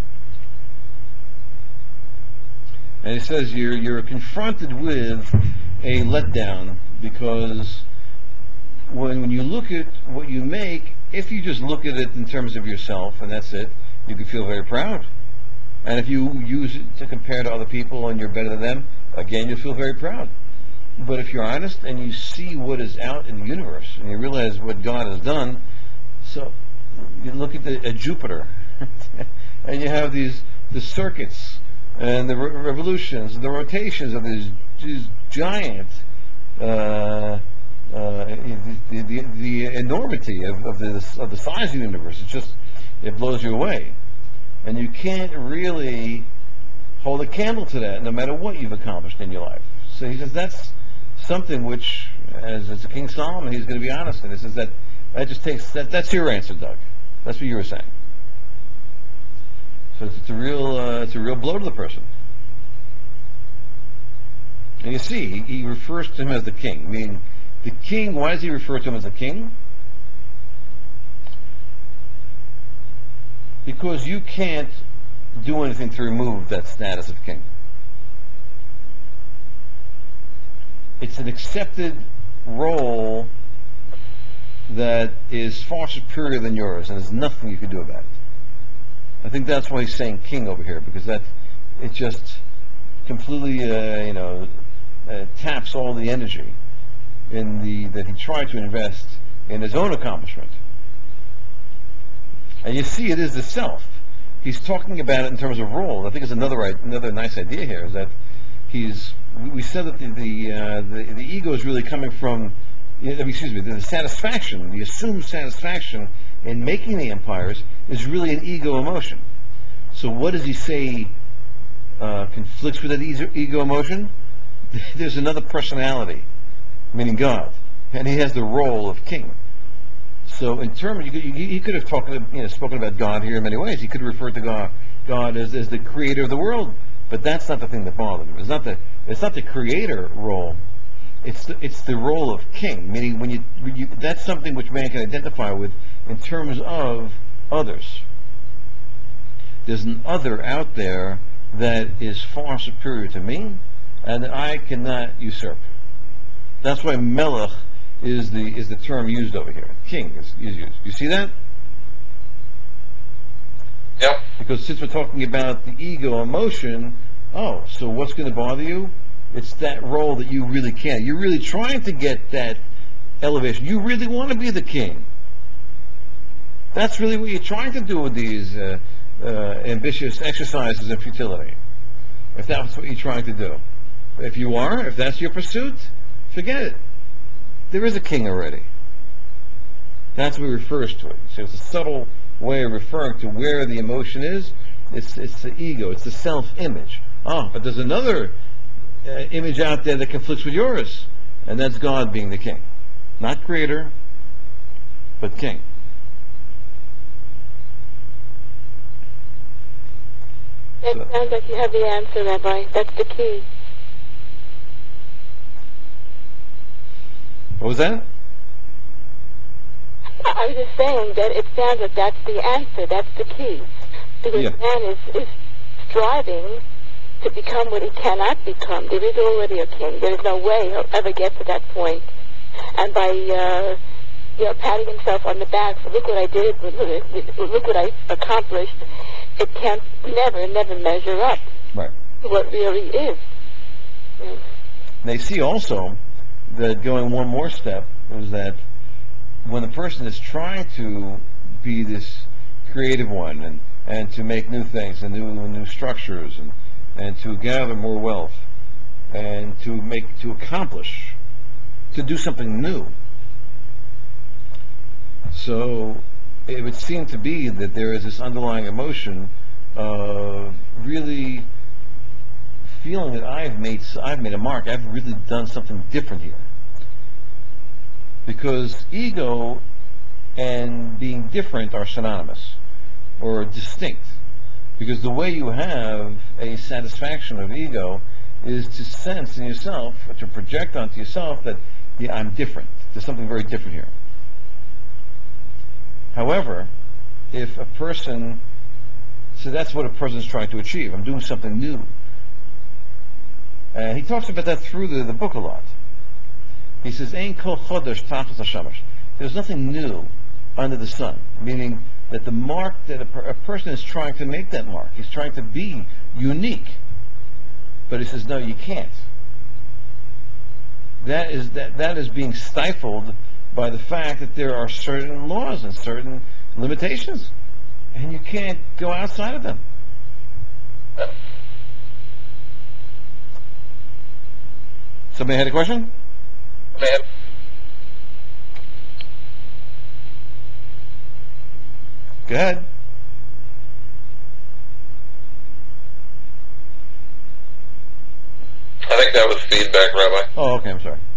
And he says you're confronted with a letdown because when you look at what you make, if you just look at it in terms of yourself and that's it, you can feel very proud. And if you use it to compare to other people and you're better than them, again, you'll feel very proud. But if you're honest and you see what is out in the universe and you realize what God has done, so you look at Jupiter and you have the circuits and the revolutions, and the rotations of these giant, the enormity of the size of the universe. It blows you away. And you can't really hold a candle to that, no matter what you've accomplished in your life. So he says that's something which, as a King Solomon, he's going to be honest. And he says that just takes that's your answer, Doug. That's what you were saying. So it's a real blow to the person. And you see, he refers to him as the king. I mean, the king. Why does he refer to him as a king? Because you can't do anything to remove that status of king. It's an accepted role that is far superior than yours, and there's nothing you can do about it. I think that's why he's saying king over here, because it just completely, taps all the energy that he tried to invest in his own accomplishment. And you see, it is the self. He's talking about it in terms of role. I think it's another nice idea here is that we said that the ego is really coming from, excuse me, the satisfaction, the assumed satisfaction in making the empires is really an ego emotion. So what does he say conflicts with that ego emotion? There's another personality, meaning God, and he has the role of king. So in terms, he could have spoken about God here in many ways. He could have referred to God as the creator of the world, but that's not the thing that bothered him. It's not the creator role. It's the role of king, meaning when that's something which man can identify with in terms of others. There's an other out there that is far superior to me, and that I cannot usurp. That's why melech is the term used over here. King is used. You see that? Yep. Because since we're talking about the ego emotion, so what's going to bother you? It's that role that you really can. You're really trying to get that elevation. You really want to be the king. That's really what you're trying to do with these ambitious exercises in futility. If that's what you're trying to do. If that's your pursuit, forget it. There is a king already. That's what he refers to it. So it's a subtle way of referring to where the emotion is. It's the ego. It's the self-image. But there's another image out there that conflicts with yours, and that's God being the king. Not creator, but king. It sounds like you have the answer, Rabbi. That's the key. What was that? I was just saying that it sounds like that's the answer. That's the key. Because man is striving to become what he cannot become. There is already a king. There is no way he'll ever get to that point. And by patting himself on the back for look what I did, look what I accomplished, it can't never measure up to what really is. Yeah. They see also that going one more step is that when a person is trying to be this creative one and to make new things and new structures and to gather more wealth and to accomplish, to do something new. So it would seem to be that there is this underlying emotion of really feeling that I've made a mark. I've really done something different here. Because ego and being different are synonymous or distinct. Because the way you have a satisfaction of ego is to sense in yourself, or to project onto yourself that, I'm different. There's something very different here. However, if a person, so that's what a person is trying to achieve. I'm doing something new. And he talks about that through the book a lot. He says, "Ein kol chodesh tachas hashamash." There's nothing new under the sun, meaning that the mark that a person is trying to make that mark. He's trying to be unique, but he says, "No, you can't." That is being stifled by the fact that there are certain laws and certain limitations, and you can't go outside of them. Somebody had a question? Man, Go ahead. I think that was feedback, Rabbi. Oh, okay, I'm sorry.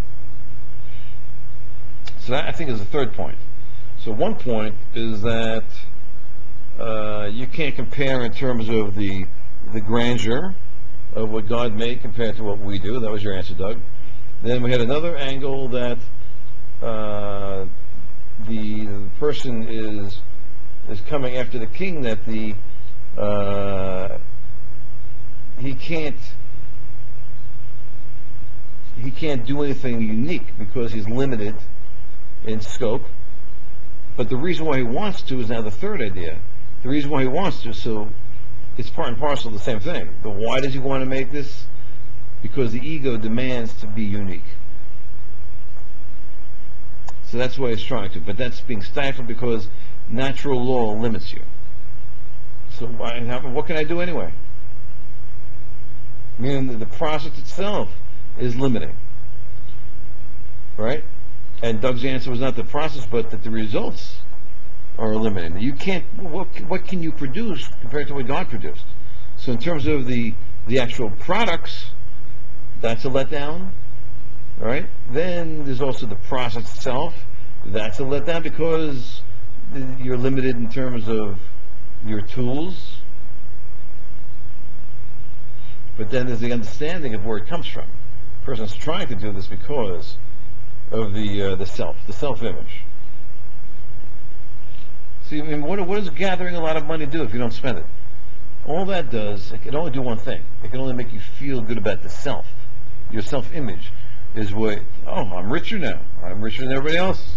So that, I think, is the third point. So one point is that you can't compare in terms of the grandeur of what God made compared to what we do. That was your answer, Doug. Then we had another angle that the person is coming after the king, that he can't do anything unique because he's limited in scope. But the reason why he wants to is now the third idea. The reason why he wants to, so it's part and parcel of the same thing. But why does he want to make this? Because the ego demands to be unique. So that's why he's trying to. But that's being stifled because natural law limits you. So what can I do anyway? Meaning the process itself is limiting. Right? And Doug's answer was not the process, but that the results are limiting. You can't. What can you produce compared to what God produced? So in terms of the actual products, that's a letdown. Right? Then there's also the process itself. That's a letdown because you're limited in terms of your tools. But then there's the understanding of where it comes from. The person's trying to do this because of the self-image. See, I mean, what does gathering a lot of money do if you don't spend it? All that does, it can only do one thing. It can only make you feel good about the self. Your self-image is what, oh, I'm richer now. I'm richer than everybody else.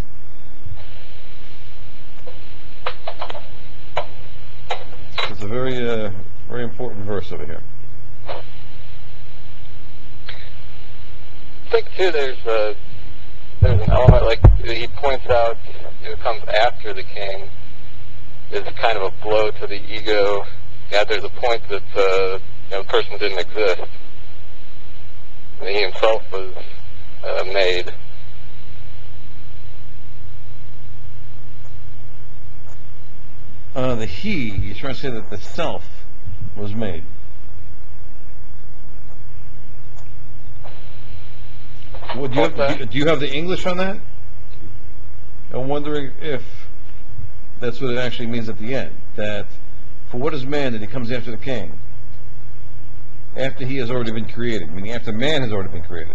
So it's a very, very important verse over here. I think too there's an element, like he points out, it comes after the king, is kind of a blow to the ego. Yeah, there's a point that the person didn't exist. And he himself was made. You're trying to say that the self was made. Well, do you have the English on that? I'm wondering if that's what it actually means at the end. That for what is man that he comes after the king? After he has already been created, meaning after man has already been created.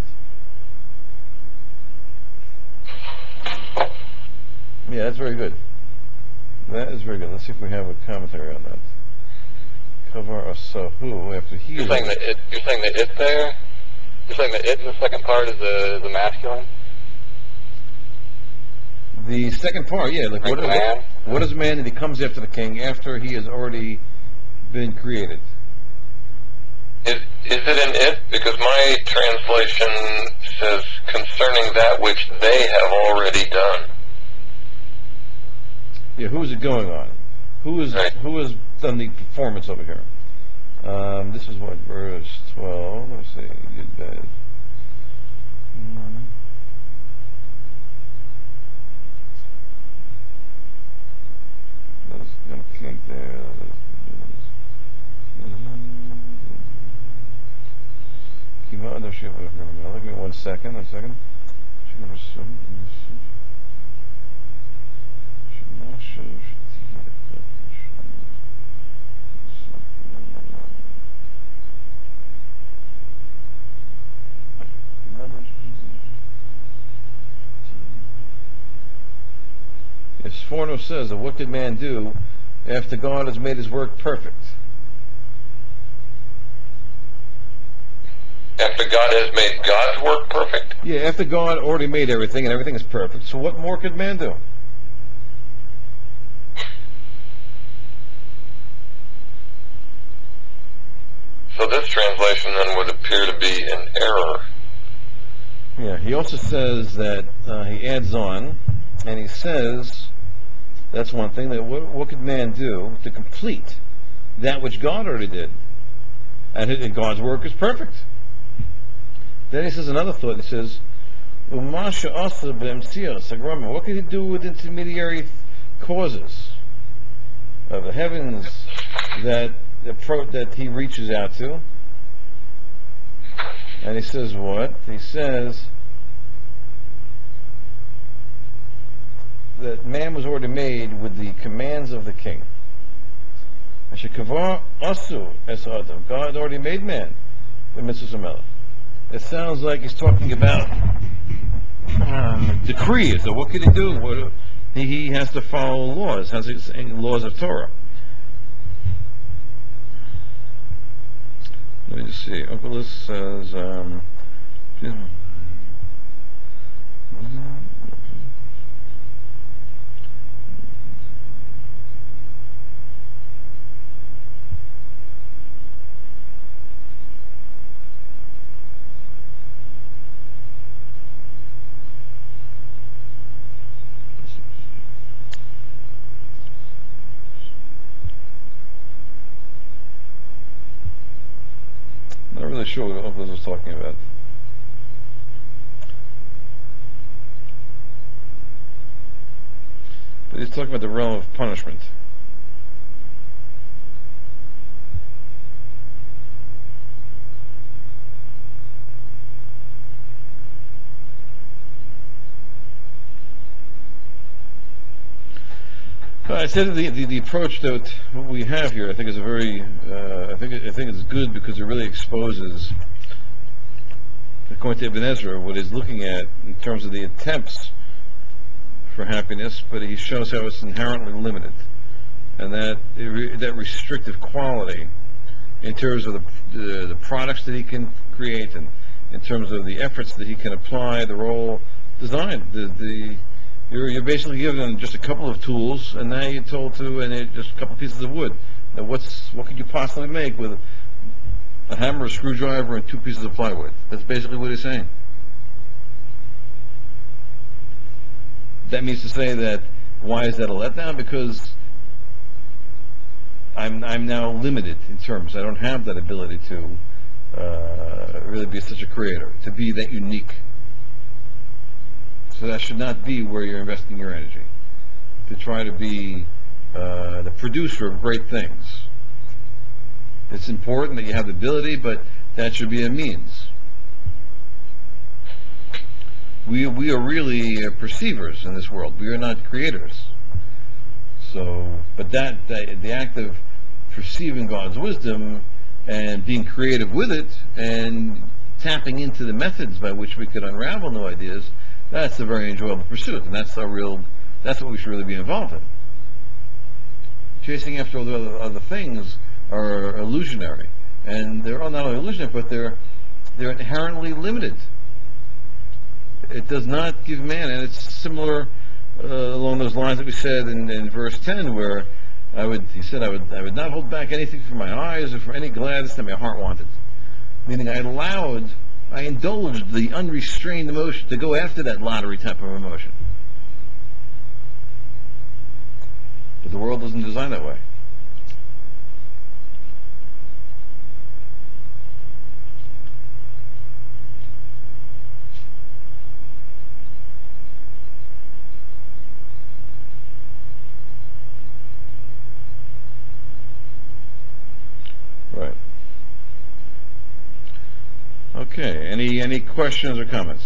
Yeah, that's very good. That is very good. Let's see if we have a commentary on that. Kavar Asahu, after he You're saying that it there? You're saying that it in the second part is the masculine? The second part, yeah. Like what is man that he comes after the king after he has already been created? Is it an it? Because my translation says concerning that which they have already done. Yeah, who is it going on? Who has done the performance over here? This is what, verse 12. Let's see. Yud-Bet. There's no king there. Give me 1 second. 1 second. Yes, Sforno says that what could man do after God has made his work perfect? After God has made God's work perfect? Yeah, after God already made everything and everything is perfect, so what more could man do? So this translation then would appear to be an error. Yeah, he also says that he adds on, and he says, that's one thing, that what could man do to complete that which God already did? And God's work is perfect. Then he says another thought. He says, "Umasha asa b'emtzias agrama." What can he do with intermediary causes of the heavens that he reaches out to? And he says what? He says that man was already made with the commands of the king. God already made man. The mitzvahs melech. It sounds like he's talking about decrees. So what can he do? He has to follow laws. Laws of Torah. Let me just see. Uncle Liz says, sure what Ophaz was talking about. But he's talking about the realm of punishment. I said the approach that we have here, I think, is a very, I think it's good because it really exposes, according to Ibn Ezra, what he's looking at in terms of the attempts for happiness, but he shows how it's inherently limited, and that restrictive quality in terms of the products that he can create, and in terms of the efforts that he can apply, the role designed. You're basically given just a couple of tools, and now you're told to, and just a couple of pieces of wood. Now, what could you possibly make with a hammer, a screwdriver, and two pieces of plywood? That's basically what he's saying. That means to say that, why is that a letdown? Because I'm now limited in terms. I don't have that ability to really be such a creator, to be that unique. So that should not be where you're investing your energy, to try to be the producer of great things. It's important that you have the ability, but that should be a means. We are really perceivers in this world. We are not creators. So, but the act of perceiving God's wisdom and being creative with it and tapping into the methods by which we could unravel new ideas, that's a very enjoyable pursuit, and that's what we should really be involved in. Chasing after all the other things are illusionary, and they're all not only illusionary, but they're inherently limited. It does not give man, and it's similar along those lines that we said in verse 10, where he said, I would not hold back anything from my eyes or from any gladness that my heart wanted. Meaning I indulged the unrestrained emotion to go after that lottery type of emotion. But the world doesn't design that way. Right. Okay. Any questions or comments?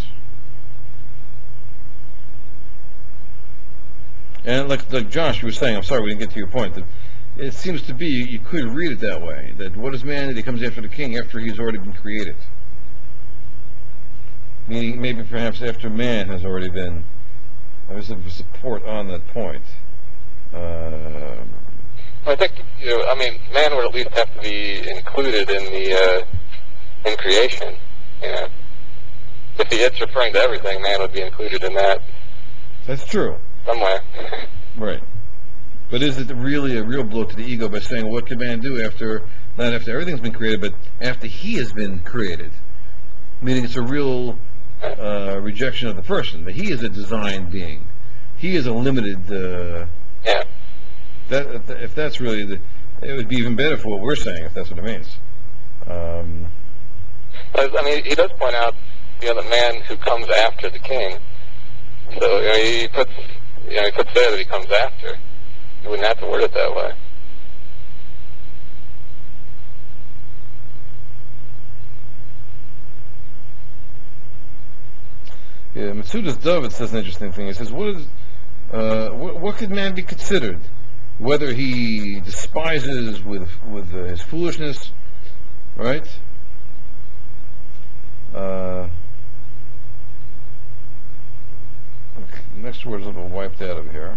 And like Josh was saying, I'm sorry we didn't get to your point, that it seems to be, you could read it that way, that what is man that he comes after the king after he's already been created? Meaning maybe perhaps after man has already been, there's some support on that point. I think, man would at least have to be included in creation. If it's referring to everything, man would be included in that. That's true. Somewhere. Right. But is it really a real blow to the ego by saying, what can man do not after everything's been created, but after he has been created? Meaning it's a real rejection of the person, that he is a designed being. He is a limited... Yeah. If that's really it would be even better for what we're saying, if that's what it means. He does point out, the man who comes after the king. So, he puts there that he comes after. You wouldn't have to word it that way. Yeah, Matsudas David says an interesting thing. He says, what could man be considered? Whether he despises with his foolishness, right? Okay, next word is a little wiped out of here.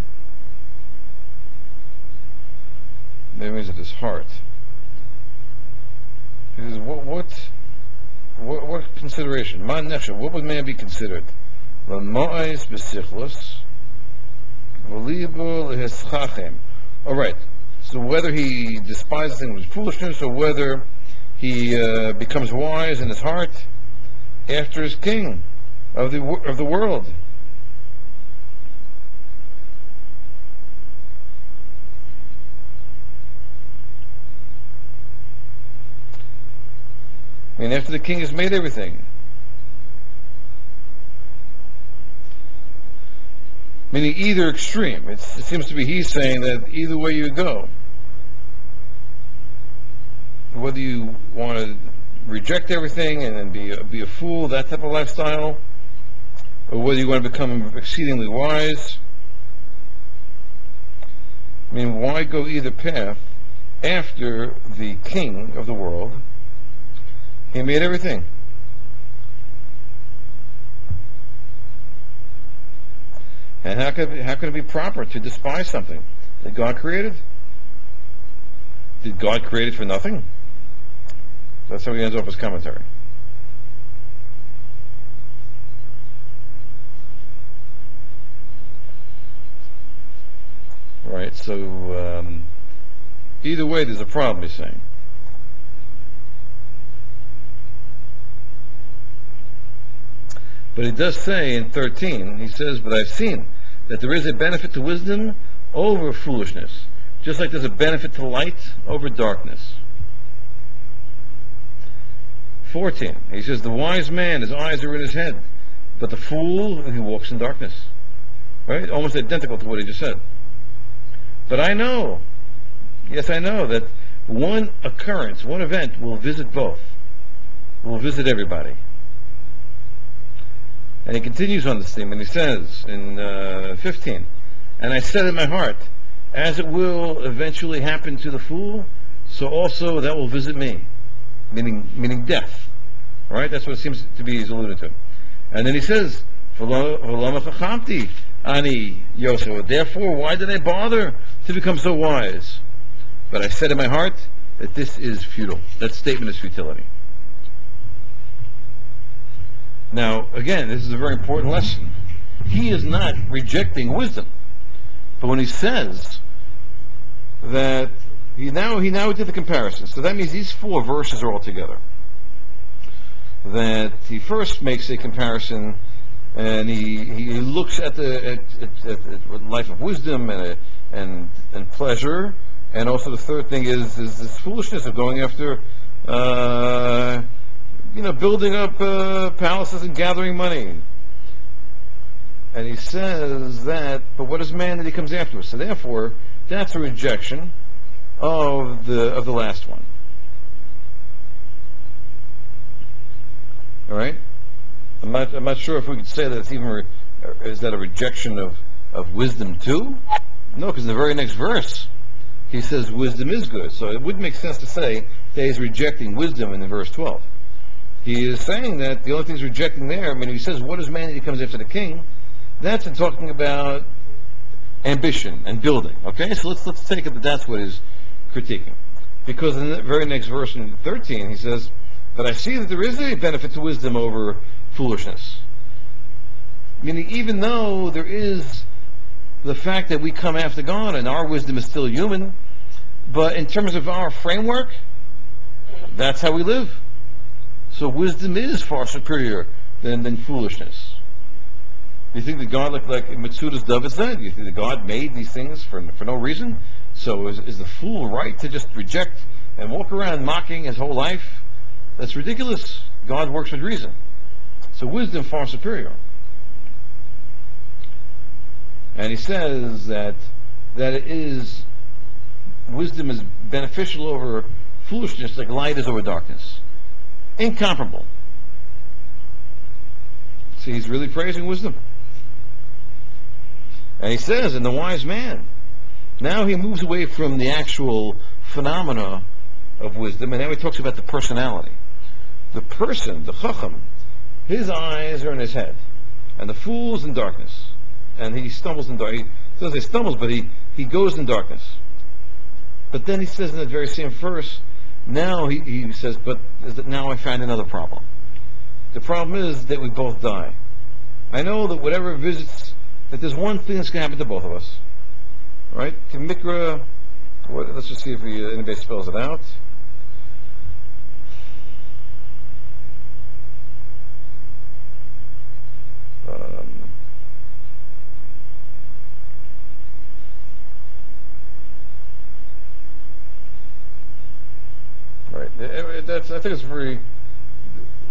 That means it is heart. He says, what consideration? Man nefesh, what would man be considered? L'ma'is b'sichlos, v'libo l'hischachem. All right. So whether he despises things with foolishness, or whether he becomes wise in his heart after his king of the world. mean, after the king has made everything. Meaning either extreme. It seems to be he's saying that either way you go, whether you want to reject everything and then be a fool, that type of lifestyle, or whether you want to become exceedingly wise. I mean, why go either path after the king of the world? He made everything. And how could it be proper to despise something that God created? Did God create it for nothing? That's how he ends off his commentary. Right, so either way there's a problem, he's saying. But he does say in 13, he says, but I've seen that there is a benefit to wisdom over foolishness, just like there's a benefit to light over darkness. 14, he says, the wise man, his eyes are in his head, but the fool, he walks in darkness. Right? Almost identical to what he just said. But I know, yes, I know that one occurrence, one event will visit both, will visit everybody. And he continues on this theme, and he says in 15, and I said in my heart, as it will eventually happen to the fool, so also that will visit me, meaning death. All right, that's what it seems to be he's alluding to. And then he says, ani Yosef. Therefore, why did I bother to become so wise? But I said in my heart that this is futile. That statement is futility. Now, again, this is a very important lesson. He is not rejecting wisdom. But when he says that he now did the comparison, so that means these 4 verses are all together. That he first makes a comparison, and he looks at the life of wisdom and pleasure, and also the third thing is this foolishness of going after building up palaces and gathering money. And he says that, but what is man that he comes after us? So therefore, that's a rejection of the last one. All right? I'm not sure if we could say that it's even is that a rejection of wisdom too? No, because in the very next verse he says wisdom is good. So it wouldn't make sense to say that he's rejecting wisdom in verse 12. He is saying that the only thing he's rejecting there, I mean, he says, what is man that he comes after the king? That's in talking about ambition and building. Okay, so let's take it that that's what he's critiquing. Because in the very next verse in 13, he says, but I see that there is a benefit to wisdom over foolishness. Meaning, even though there is the fact that we come after God and our wisdom is still human, but in terms of our framework, that's how we live. So wisdom is far superior than foolishness. You think that God, like Matsuda's David said, you think that God made these things for no reason? So is the fool right to just reject and walk around mocking his whole life? That's ridiculous. God works with reason. So wisdom far superior. And he says that wisdom is beneficial over foolishness like light is over darkness. Incomparable. See, he's really praising wisdom. And he says, and the wise man, now he moves away from the actual phenomena of wisdom, and now he talks about the personality. The person, the chacham, his eyes are in his head, and the fool's in darkness. And he stumbles in darkness. He doesn't say stumbles, but he goes in darkness. But then he says in that very same verse, now he says, but now I find another problem. The problem is that we both die. I know that whatever visits, that there's one thing that's going to happen to both of us. Right? Mikra, let's just see if anybody spells it out. Right. I think it's very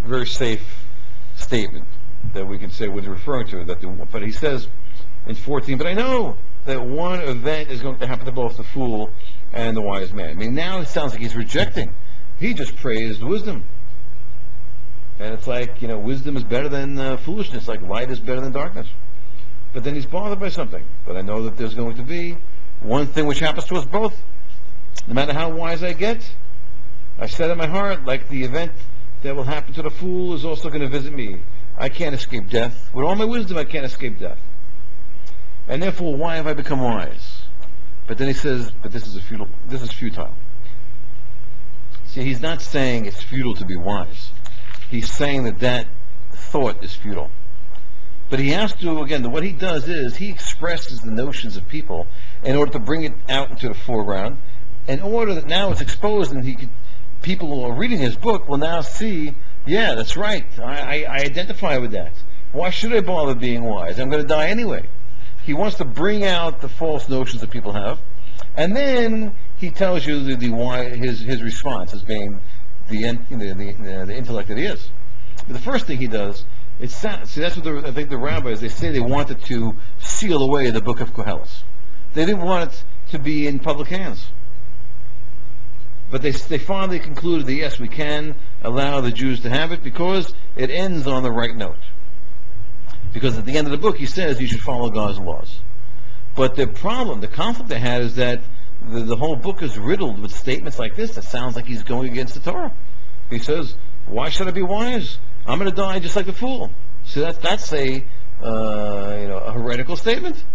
very safe statement that we can say what he's referring to. But he says in 14, but I know that one event is going to happen to both the fool and the wise man. I mean, now it sounds like he's rejecting. He just praised wisdom. And it's like, wisdom is better than foolishness, like light is better than darkness. But then he's bothered by something. But I know that there's going to be one thing which happens to us both. No matter how wise I get, I said in my heart, like the event that will happen to the fool is also going to visit me. I can't escape death. With all my wisdom, I can't escape death. And therefore, why have I become wise? But then he says, but this is futile. See, he's not saying it's futile to be wise. He's saying that thought is futile. But he has to, again, what he does is he expresses the notions of people in order to bring it out into the foreground, in order that now it's exposed and people who are reading his book will now see, yeah, that's right, I identify with that. Why should I bother being wise? I'm going to die anyway. He wants to bring out the false notions that people have, and then he tells you his response as being the intellect that he is. But the first thing he does, see, that's what I think the rabbis, they say they wanted to seal away the book of Koheles. They didn't want it to be in public hands. But they finally concluded that yes, we can allow the Jews to have it because it ends on the right note. Because at the end of the book, he says you should follow God's laws. But the conflict they had is that the whole book is riddled with statements like this that sounds like he's going against the Torah. He says, why should I be wise? I'm going to die just like the fool. So that's a heretical statement.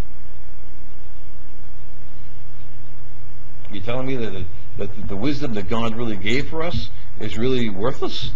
You're telling me that the wisdom that God really gave for us is really worthless?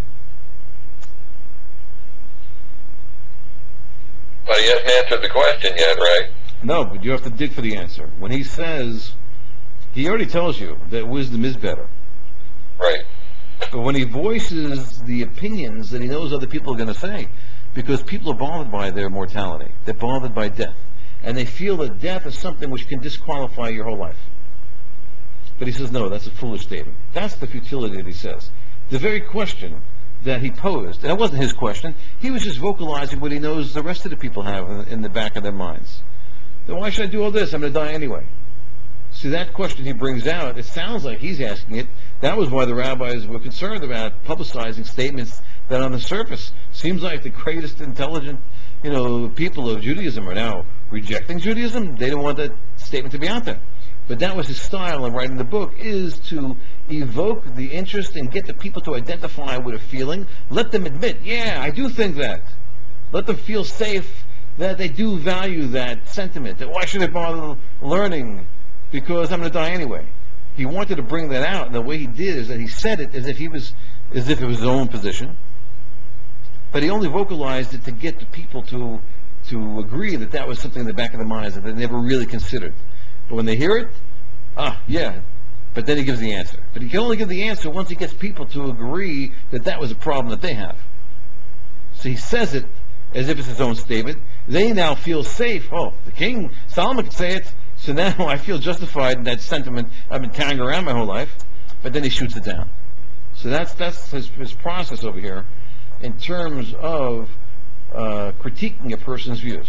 But he hasn't answered the question yet, right? No, but you have to dig for the answer. When he says, he already tells you that wisdom is better. Right. But when he voices the opinions that he knows other people are going to say, because people are bothered by their mortality, they're bothered by death, and they feel that death is something which can disqualify your whole life. But he says, no, that's a foolish statement. That's the futility that he says. The very question that he posed, and it wasn't his question, he was just vocalizing what he knows the rest of the people have in the back of their minds. Then why should I do all this? I'm going to die anyway. See, that question he brings out, it sounds like he's asking it. That was why the rabbis were concerned about publicizing statements that on the surface seems like the greatest intelligent, people of Judaism are now rejecting Judaism. They don't want that statement to be out there. But that was his style in writing the book, is to evoke the interest and get the people to identify with a feeling. Let them admit, yeah, I do think that. Let them feel safe that they do value that sentiment. That why should I bother learning? Because I'm going to die anyway. He wanted to bring that out, and the way he did is that he said it as if it was his own position. But he only vocalized it to get the people to agree that was something in the back of their minds that they never really considered. But when they hear it, yeah. But then he gives the answer. But he can only give the answer once he gets people to agree that was a problem that they have. So he says it as if it's his own statement. They now feel safe. Oh, the king, Solomon could say it. So now I feel justified in that sentiment I've been carrying around my whole life. But then he shoots it down. So that's his process over here in terms of critiquing a person's views.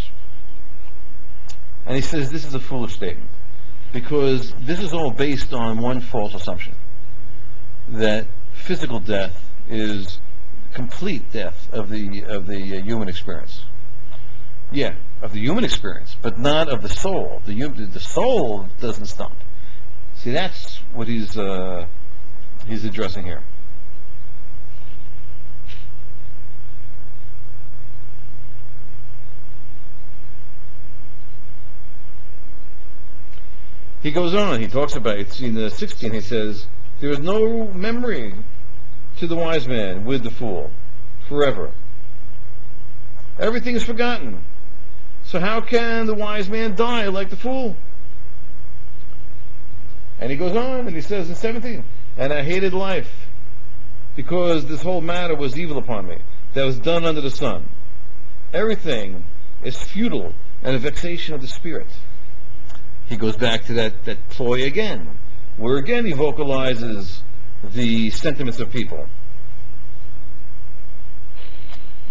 And he says this is a foolish statement, because this is all based on one false assumption, that physical death is complete death of the human experience. Yeah, of the human experience, but not of the soul. The soul doesn't stop. See, that's what he's addressing here. He goes on, he talks about it. In the 16, he says, there is no memory to the wise man with the fool forever. Everything is forgotten. So how can the wise man die like the fool? And he goes on and he says in 17, and I hated life because this whole matter was evil upon me, that was done under the sun. Everything is futile and a vexation of the spirit. He goes back to that ploy again, where again he vocalizes the sentiments of people.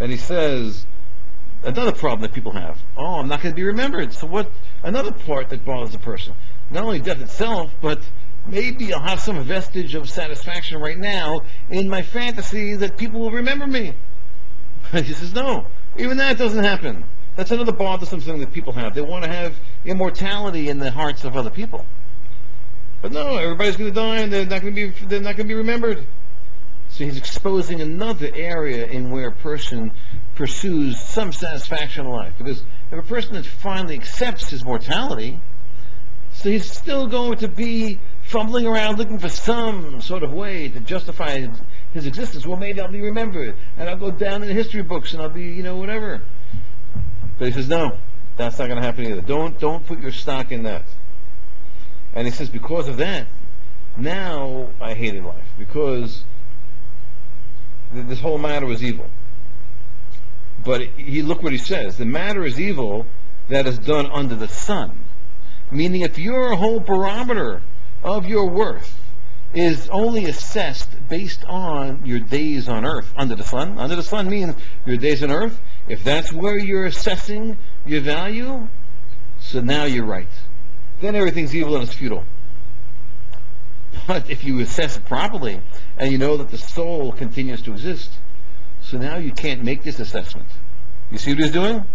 And he says, another problem that people have, oh, I'm not going to be remembered. So what, another part that bothers a person, not only death itself, but maybe I'll have some vestige of satisfaction right now in my fantasy that people will remember me. He says, no, even that doesn't happen. That's another bothersome thing that people have. They want to have immortality in the hearts of other people. But no, everybody's going to die, and they're not going to be remembered. So he's exposing another area in where a person pursues some satisfaction in life. Because if a person that finally accepts his mortality, so he's still going to be fumbling around looking for some sort of way to justify his existence. Well, maybe I'll be remembered, and I'll go down in the history books, and I'll be, whatever. But he says, no, that's not going to happen either. Don't put your stock in that. And he says, because of that, now I hated life, because this whole matter was evil. But look what he says. The matter is evil that is done under the sun. Meaning if your whole barometer of your worth is only assessed based on your days on earth, under the sun means your days on earth, if that's where you're assessing your value, so now you're right. Then everything's evil and it's futile. But if you assess it properly, and you know that the soul continues to exist, so now you can't make this assessment. You see what he's doing?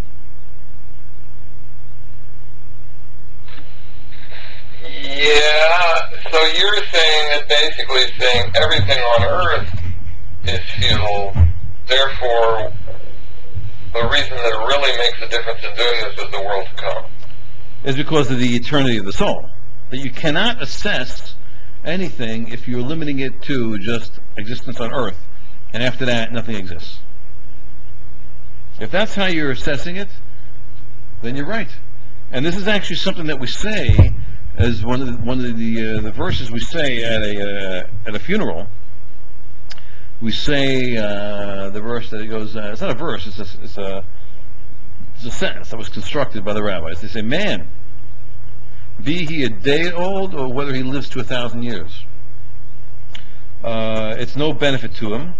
Yeah, so you're saying that basically saying everything on earth is futile, therefore the reason that it really makes a difference in doing this is the world to come. Is because of the eternity of the soul. That you cannot assess anything if you're limiting it to just existence on earth, and after that nothing exists. If that's how you're assessing it, then you're right. And this is actually something that we say as one of the verses we say at a funeral. We say the verse that it goes. It's not a verse. It's a sentence that was constructed by the rabbis. They say, "Man, be he a day old or whether he lives to 1,000 years, it's no benefit to him.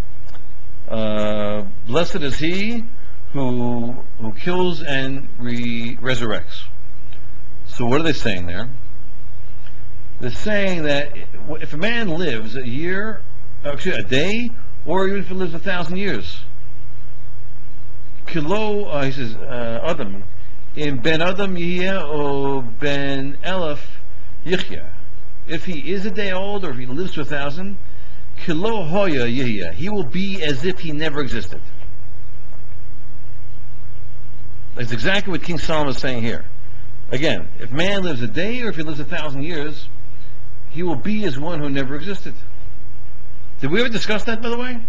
Blessed is he who kills and resurrects." So what are they saying there? They're saying that if a man lives a year, actually a day, or even if he lives 1,000 years, kilo, he says, Adam, in ben Adam yihya or ben Elef yichya. If he is a day old or if he lives to 1,000, kilo hoya yihya, he will be as if he never existed. That's exactly what King Solomon is saying here. Again, if man lives a day or if he lives 1,000 years, he will be as one who never existed. Did we ever discuss that, by the way?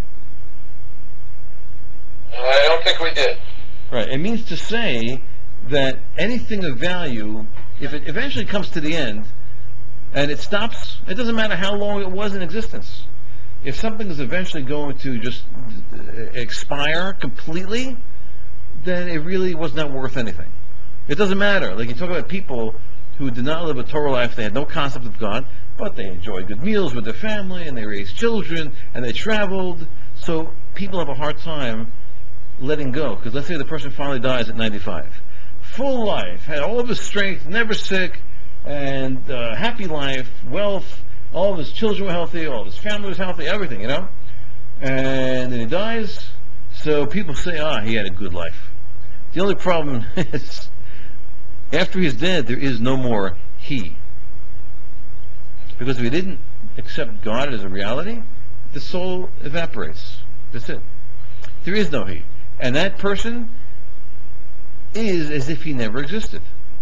I don't think we did. Right. It means to say that anything of value, if it eventually comes to the end and it stops, it doesn't matter how long it was in existence. If something is eventually going to just expire completely, then it really was not worth anything. It doesn't matter. Like you talk about people who did not live a Torah life, they had no concept of God, but they enjoyed good meals with their family, and they raised children, and they traveled. So people have a hard time letting go. Because let's say the person finally dies at 95. Full life, had all of his strength, never sick, and happy life, wealth, all of his children were healthy, all of his family was healthy, everything, And then he dies, so people say, he had a good life. The only problem is, after he's dead, there is no more he. Because if he didn't accept God as a reality, the soul evaporates. That's it. There is no he. And that person is as if he never existed.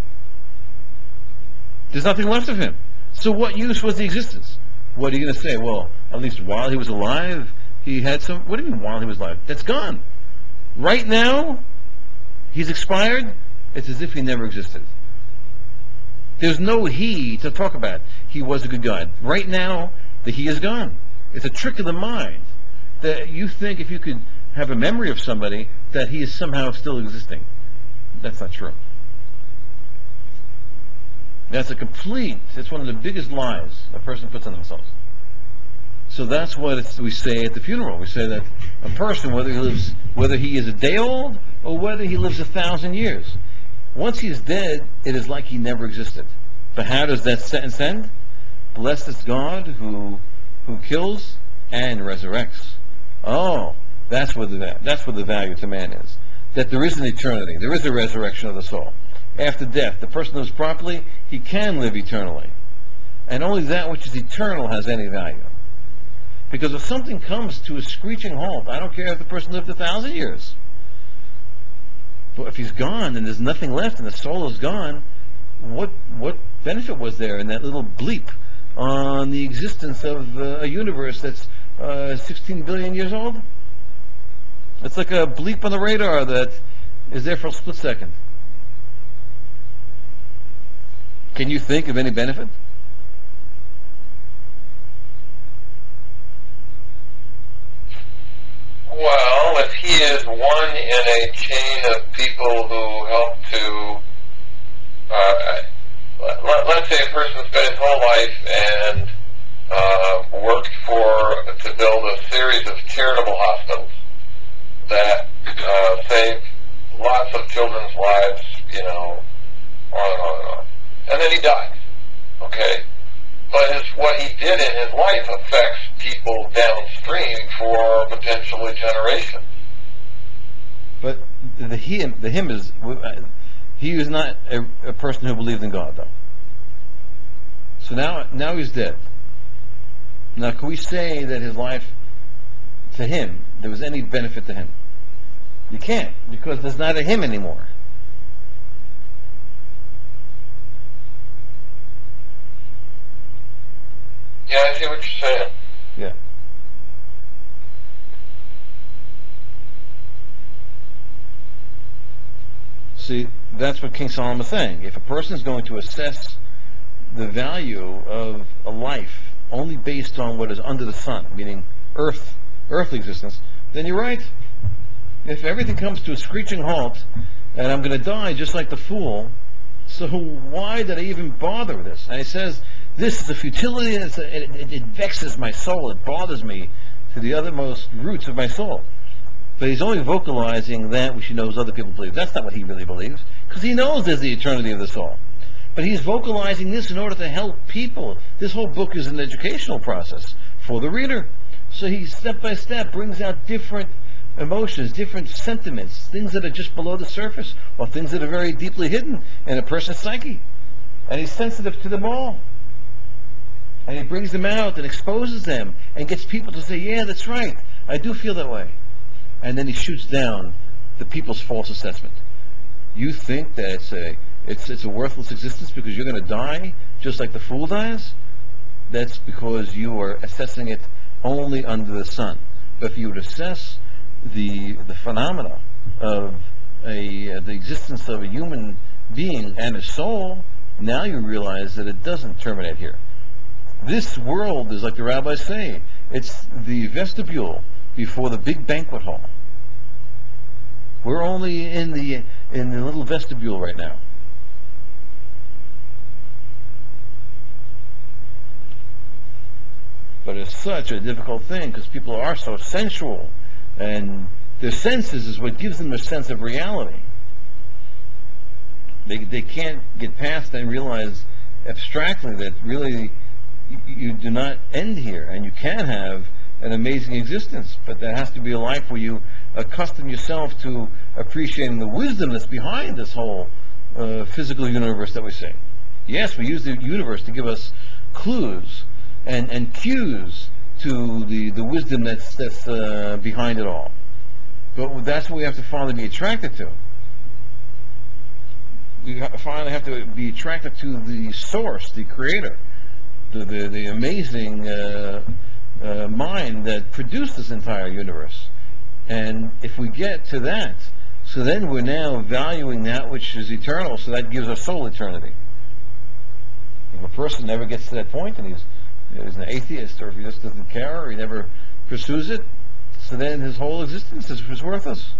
There's nothing left of him. So what use was the existence? What are you going to say? Well, at least while he was alive, he had some... What do you mean while he was alive? That's gone. Right now, he's expired. It's as if he never existed. There's no he to talk about. He was a good guy. Right now, the he is gone. It's a trick of the mind that you think if you could have a memory of somebody that he is somehow still existing. That's not true. It's one of the biggest lies a person puts on themselves. So that's what we say at the funeral. We say that a person, whether he is a day old or whether he lives 1,000 years, once he is dead, it is like he never existed. But how does that sentence end? Blessed is God who kills and resurrects. Oh, that's what the value to man is. That there is an eternity. There is a resurrection of the soul. After death, the person lives properly, he can live eternally. And only that which is eternal has any value. Because if something comes to a screeching halt, I don't care if the person lived 1,000 years. But if he's gone and there's nothing left and the soul is gone, what benefit was there in that little bleep on the existence of a universe that's 16 billion years old? It's like a bleep on the radar that is there for a split second. Can you think of any benefit? Well, if he is one in a chain of people who help to, let's say a person spent his whole life and worked to build a series of charitable hospitals that saved lots of children's lives, on and on and on. And then he dies, okay? But what he did in his life affects people downstream for potentially generations. But the him is, he was not a person who believed in God, though. So now he's dead. Now, can we say that his life, to him, there was any benefit to him? You can't, because there's not a him anymore. Yeah, I see what you're saying. Yeah. See, that's what King Solomon is saying. If a person is going to assess the value of a life only based on what is under the sun, meaning earthly existence, then you're right. If everything comes to a screeching halt, and I'm going to die just like the fool, so why did I even bother with this? And he says, this is a futility, and it vexes my soul, it bothers me to the uttermost roots of my soul. But he's only vocalizing that which he knows other people believe. That's not what he really believes, because he knows there's the eternity of the soul. But he's vocalizing this in order to help people. This whole book is an educational process for the reader. So he, step by step, brings out different emotions, different sentiments, things that are just below the surface, or things that are very deeply hidden in a person's psyche. And he's sensitive to them all. And he brings them out and exposes them and gets people to say, yeah, that's right, I do feel that way. And then he shoots down the people's false assessment. You think that it's a worthless existence because you're going to die just like the fool dies? That's because you are assessing it only under the sun. But if you would assess the phenomena of the existence of a human being and a soul, now you realize that it doesn't terminate here. This world is, like the rabbis say, it's the vestibule before the big banquet hall. We're only in the little vestibule right now. But it's such a difficult thing because people are so sensual, and their senses is what gives them a sense of reality. They can't get past and realize abstractly that really you do not end here, and you can have an amazing existence, but that has to be a life where you accustom yourself to appreciating the wisdom that's behind this whole physical universe that we see. Yes, we use the universe to give us clues and cues to the wisdom that's behind it all. But that's what we have to finally be attracted to. We finally have to be attracted to the source, the creator, the amazing mind that produced this entire universe. And if we get to that, so then we're now valuing that which is eternal, so that gives our soul eternity. If a person never gets to that point and he's an atheist, or if he just doesn't care, or he never pursues it, so then his whole existence is worthless.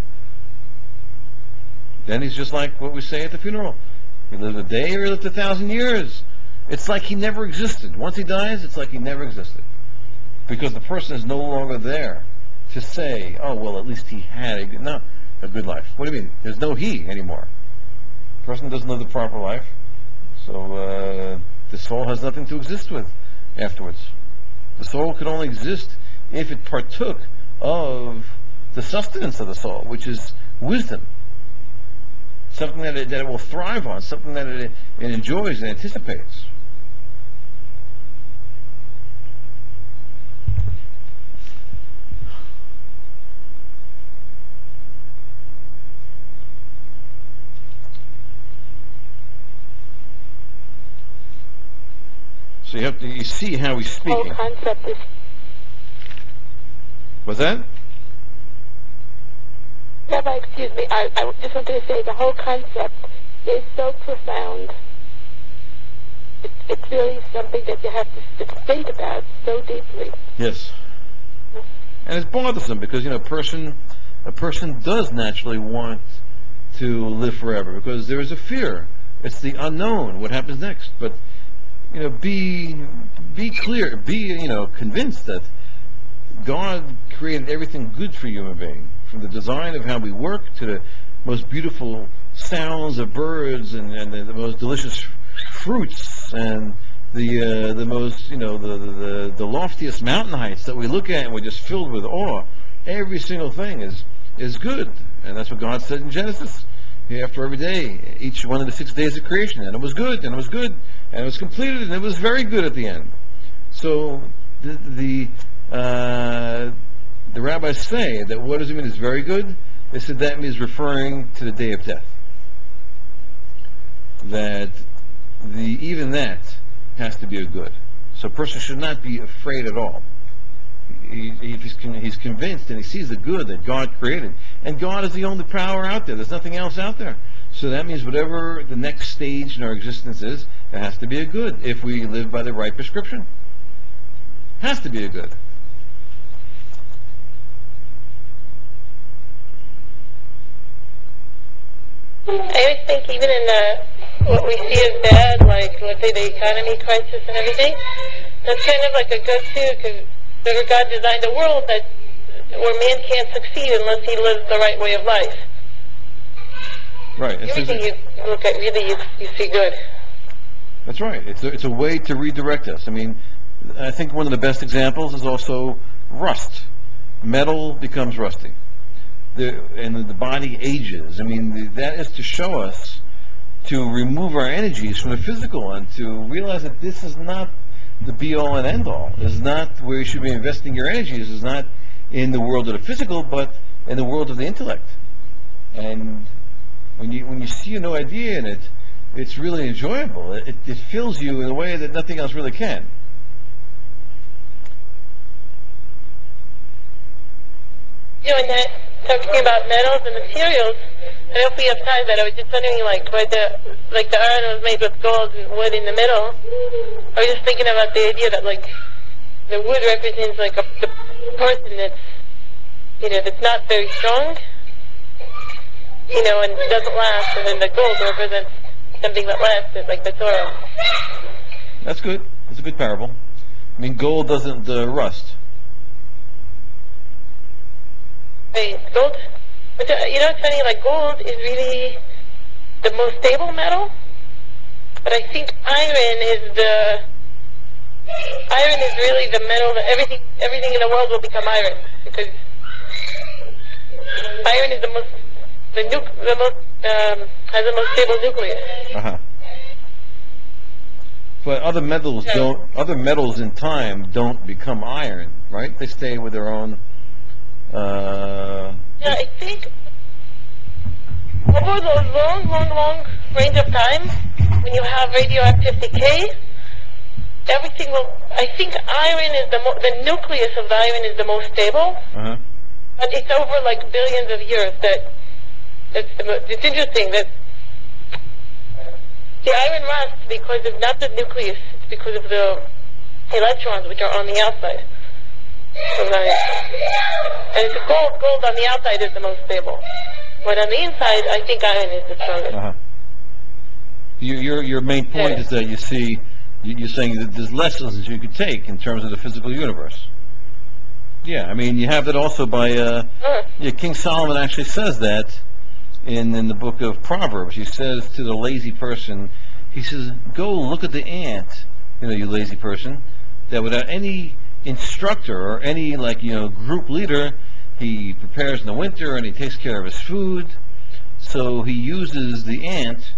Then he's just like what we say at the funeral. He lived a day or he lived 1,000 years. It's like he never existed. Once he dies, it's like he never existed. because the person is no longer there to say, oh, well, at least he had a good life. What do you mean? There's no he anymore. The person doesn't live the proper life, so the soul has nothing to exist with afterwards. The soul could only exist if it partook of the sustenance of the soul, which is wisdom, something that it will thrive on, something that it enjoys and anticipates. So you see how he's The whole speaking. concept is, What's that? Rabbi, excuse me, I just wanted to say the whole concept is so profound. It's really something that you have to think about so deeply. Yes. And it's bothersome because, a person does naturally want to live forever because there is a fear. It's the unknown, what happens next. But, be clear, be, convinced that God created everything good for human being, from the design of how we work to the most beautiful sounds of birds and the most delicious fruits and the most the loftiest mountain heights that we look at and we're just filled with awe. Every single thing is good, and that's what God said in Genesis. After every day, each one of the 6 days of creation, and it was good, and it was good, and it was completed, and it was very good at the end. So the rabbis say that what does it mean is very good? They said that means referring to the day of death. That even that has to be a good. So a person should not be afraid at all. He's convinced and he sees the good that God created. And God is the only power out there. There's nothing else out there. So that means whatever the next stage in our existence is, it has to be a good if we live by the right prescription. Has to be a good. I always think even in what we see as bad, like let's say the economy crisis and everything, that's kind of like a good too, because God designed a world where man can't succeed unless he lives the right way of life. Right. Everything you look at, really, you see good. That's right. It's a way to redirect us. I mean, I think one of the best examples is also rust. Metal becomes rusty. And the body ages. I mean, that is to show us to remove our energies from the physical and to realize that this is not the be-all and end-all. Is not where you should be investing your energies. Is not in the world of the physical, but in the world of the intellect. And when you see a new idea in it, it's really enjoyable. It fills you in a way that nothing else really can. And that, talking about metals and materials, I don't know if we have time, but I was just wondering, like the iron was made with gold and wood in the middle. I was just thinking about the idea that, like, the wood represents, like, the person that's not very strong, and doesn't last, and then the gold represents something that lasts, like the Torah. That's good. That's a good parable. I mean, gold doesn't rust. Right, gold. But it's funny. Like gold is really the most stable metal, but I think iron is really the metal that everything in the world will become iron, because iron is has the most stable nucleus. Uh-huh. But other metals in time don't become iron, right? They stay with their own. Yeah, I think over the long range of time, when you have radioactive decay, everything will. I think iron is the nucleus of the iron is the most stable, Uh-huh. but it's over like billions of years it's interesting that the iron rusts because of not the nucleus, it's because of the electrons which are on the outside. And it's gold on the outside is the most stable. But on the inside, I think iron is the strongest. Uh-huh. Your main point is that you're saying that there's lessons you could take in terms of the physical universe. Yeah, I mean, you have that also by, yeah, King Solomon actually says that in the book of Proverbs. He says to the lazy person, he says, go look at the ant, you lazy person, that without any instructor or any, like, group leader, he prepares in the winter and he takes care of his food. So he uses the ant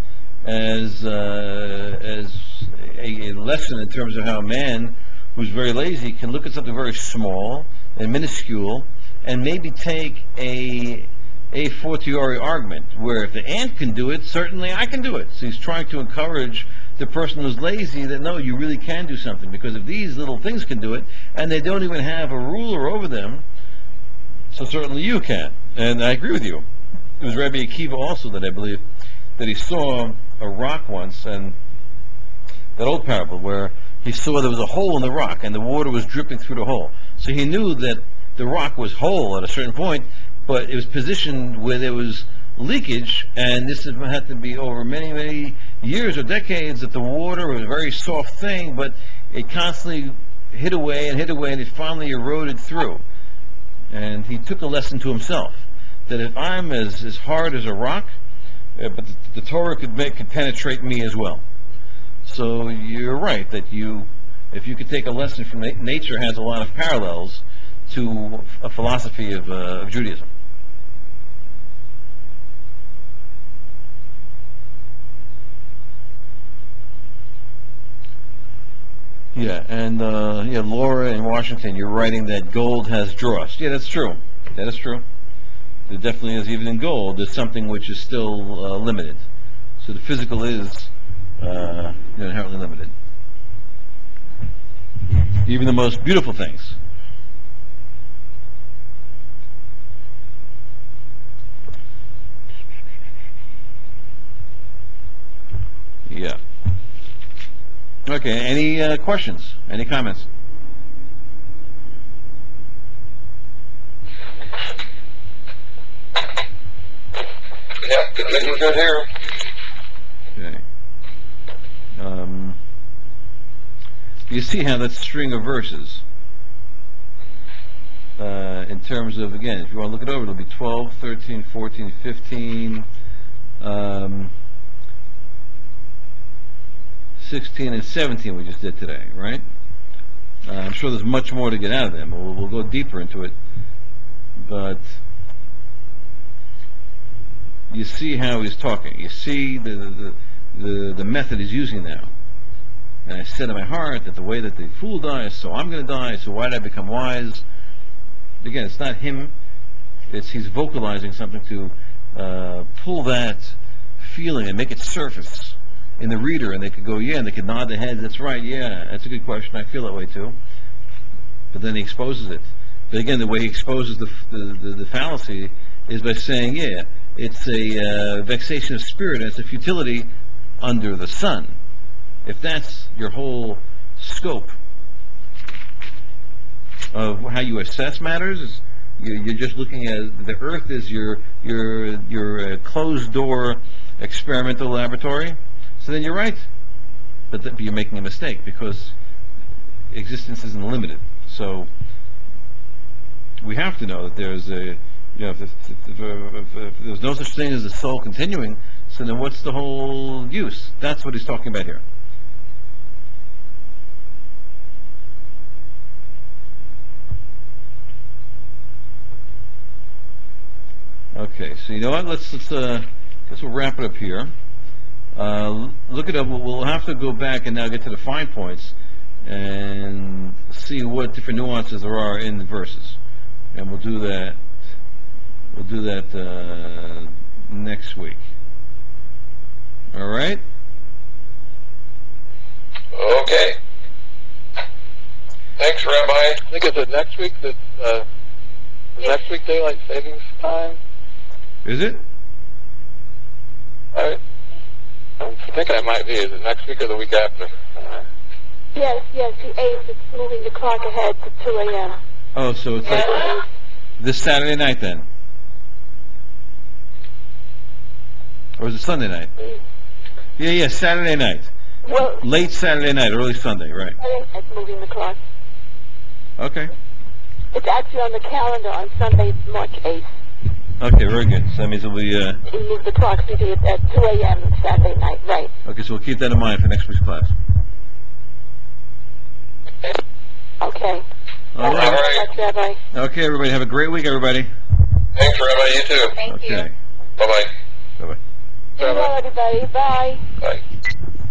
as a lesson in terms of how a man who's very lazy can look at something very small and minuscule and maybe take a fortiori argument where if the ant can do it, certainly I can do it. So he's trying to encourage the person who's lazy that no, you really can do something, because if these little things can do it and they don't even have a ruler over them, so certainly you can. And I agree with you. It was Rabbi Akiva also that I believe that he saw a rock once, and that old parable where he saw there was a hole in the rock and the water was dripping through the hole. So he knew that the rock was whole at a certain point, but it was positioned where there was leakage, and this had to be over many, many years or decades that the water was a very soft thing, but it constantly hit away and hit away, and it finally eroded through. And he took a lesson to himself that if I'm as hard as a rock, but the Torah could penetrate me as well. So you're right that if you could take a lesson from nature, has a lot of parallels to a philosophy of Judaism. Yeah, and yeah, Laura in Washington, you're writing that gold has dross. Yeah, that's true. That is true. There definitely is, even in gold, there's something which is still limited. So the physical is inherently limited. Even the most beautiful things. Yeah. Okay, any questions? Any comments? Yeah, good here. Okay. You see how that string of verses, in terms of, again, if you want to look it over, it'll be 12, 13, 14, 15, 16, and 17 we just did today, right? I'm sure there's much more to get out of them. We'll go deeper into it. But you see how he's talking. You see the method he's using now. And I said in my heart that the way that the fool dies, so I'm going to die, so why did I become wise? Again, it's not him. He's vocalizing something to pull that feeling and make it surface in the reader, and they could go, yeah, and they could nod their heads, that's right, yeah, that's a good question, I feel that way too. But then he exposes it. But again, the way he exposes the fallacy is by saying, yeah, it's a vexation of spirit, and it's a futility under the sun. If that's your whole scope of how you assess matters, you're just looking at the earth as your closed door experimental laboratory, so then you're right. But you're making a mistake, because existence isn't limited. So we have to know that there's if there's no such thing as the soul continuing, so then what's the whole use? That's what he's talking about here. Okay, so you know what? Let's guess we'll wrap it up here. Look it up. We'll have to go back and now get to the fine points and see what different nuances there are in the verses, and we'll do that. We'll do that next week. All right. Okay. Thanks, Rabbi. I think it's next week that next week daylight savings time. Is it? I'm thinking it might be. Is it next week or the week after? Yes, the 8th. It's moving the clock ahead to 2 a.m. Oh, so it's like this Saturday night then, or is it Sunday night? Yeah, Saturday night. Well, Late Saturday night, early Sunday, right? it's moving the clock. Okay. It's actually on the calendar on Sunday, March 8th. Okay, very good. So that means it'll be, We moved the clocks. We do it at 2 a.m. Saturday night, right? okay, so we'll keep that in mind for next week's class. Okay. All Thank you right. so much, Rabbi. Okay, everybody, have a great week, everybody. Thanks, Rabbi. You too. Thank you. Okay. Bye-bye. Bye-bye. Be well, everybody. Bye. Bye.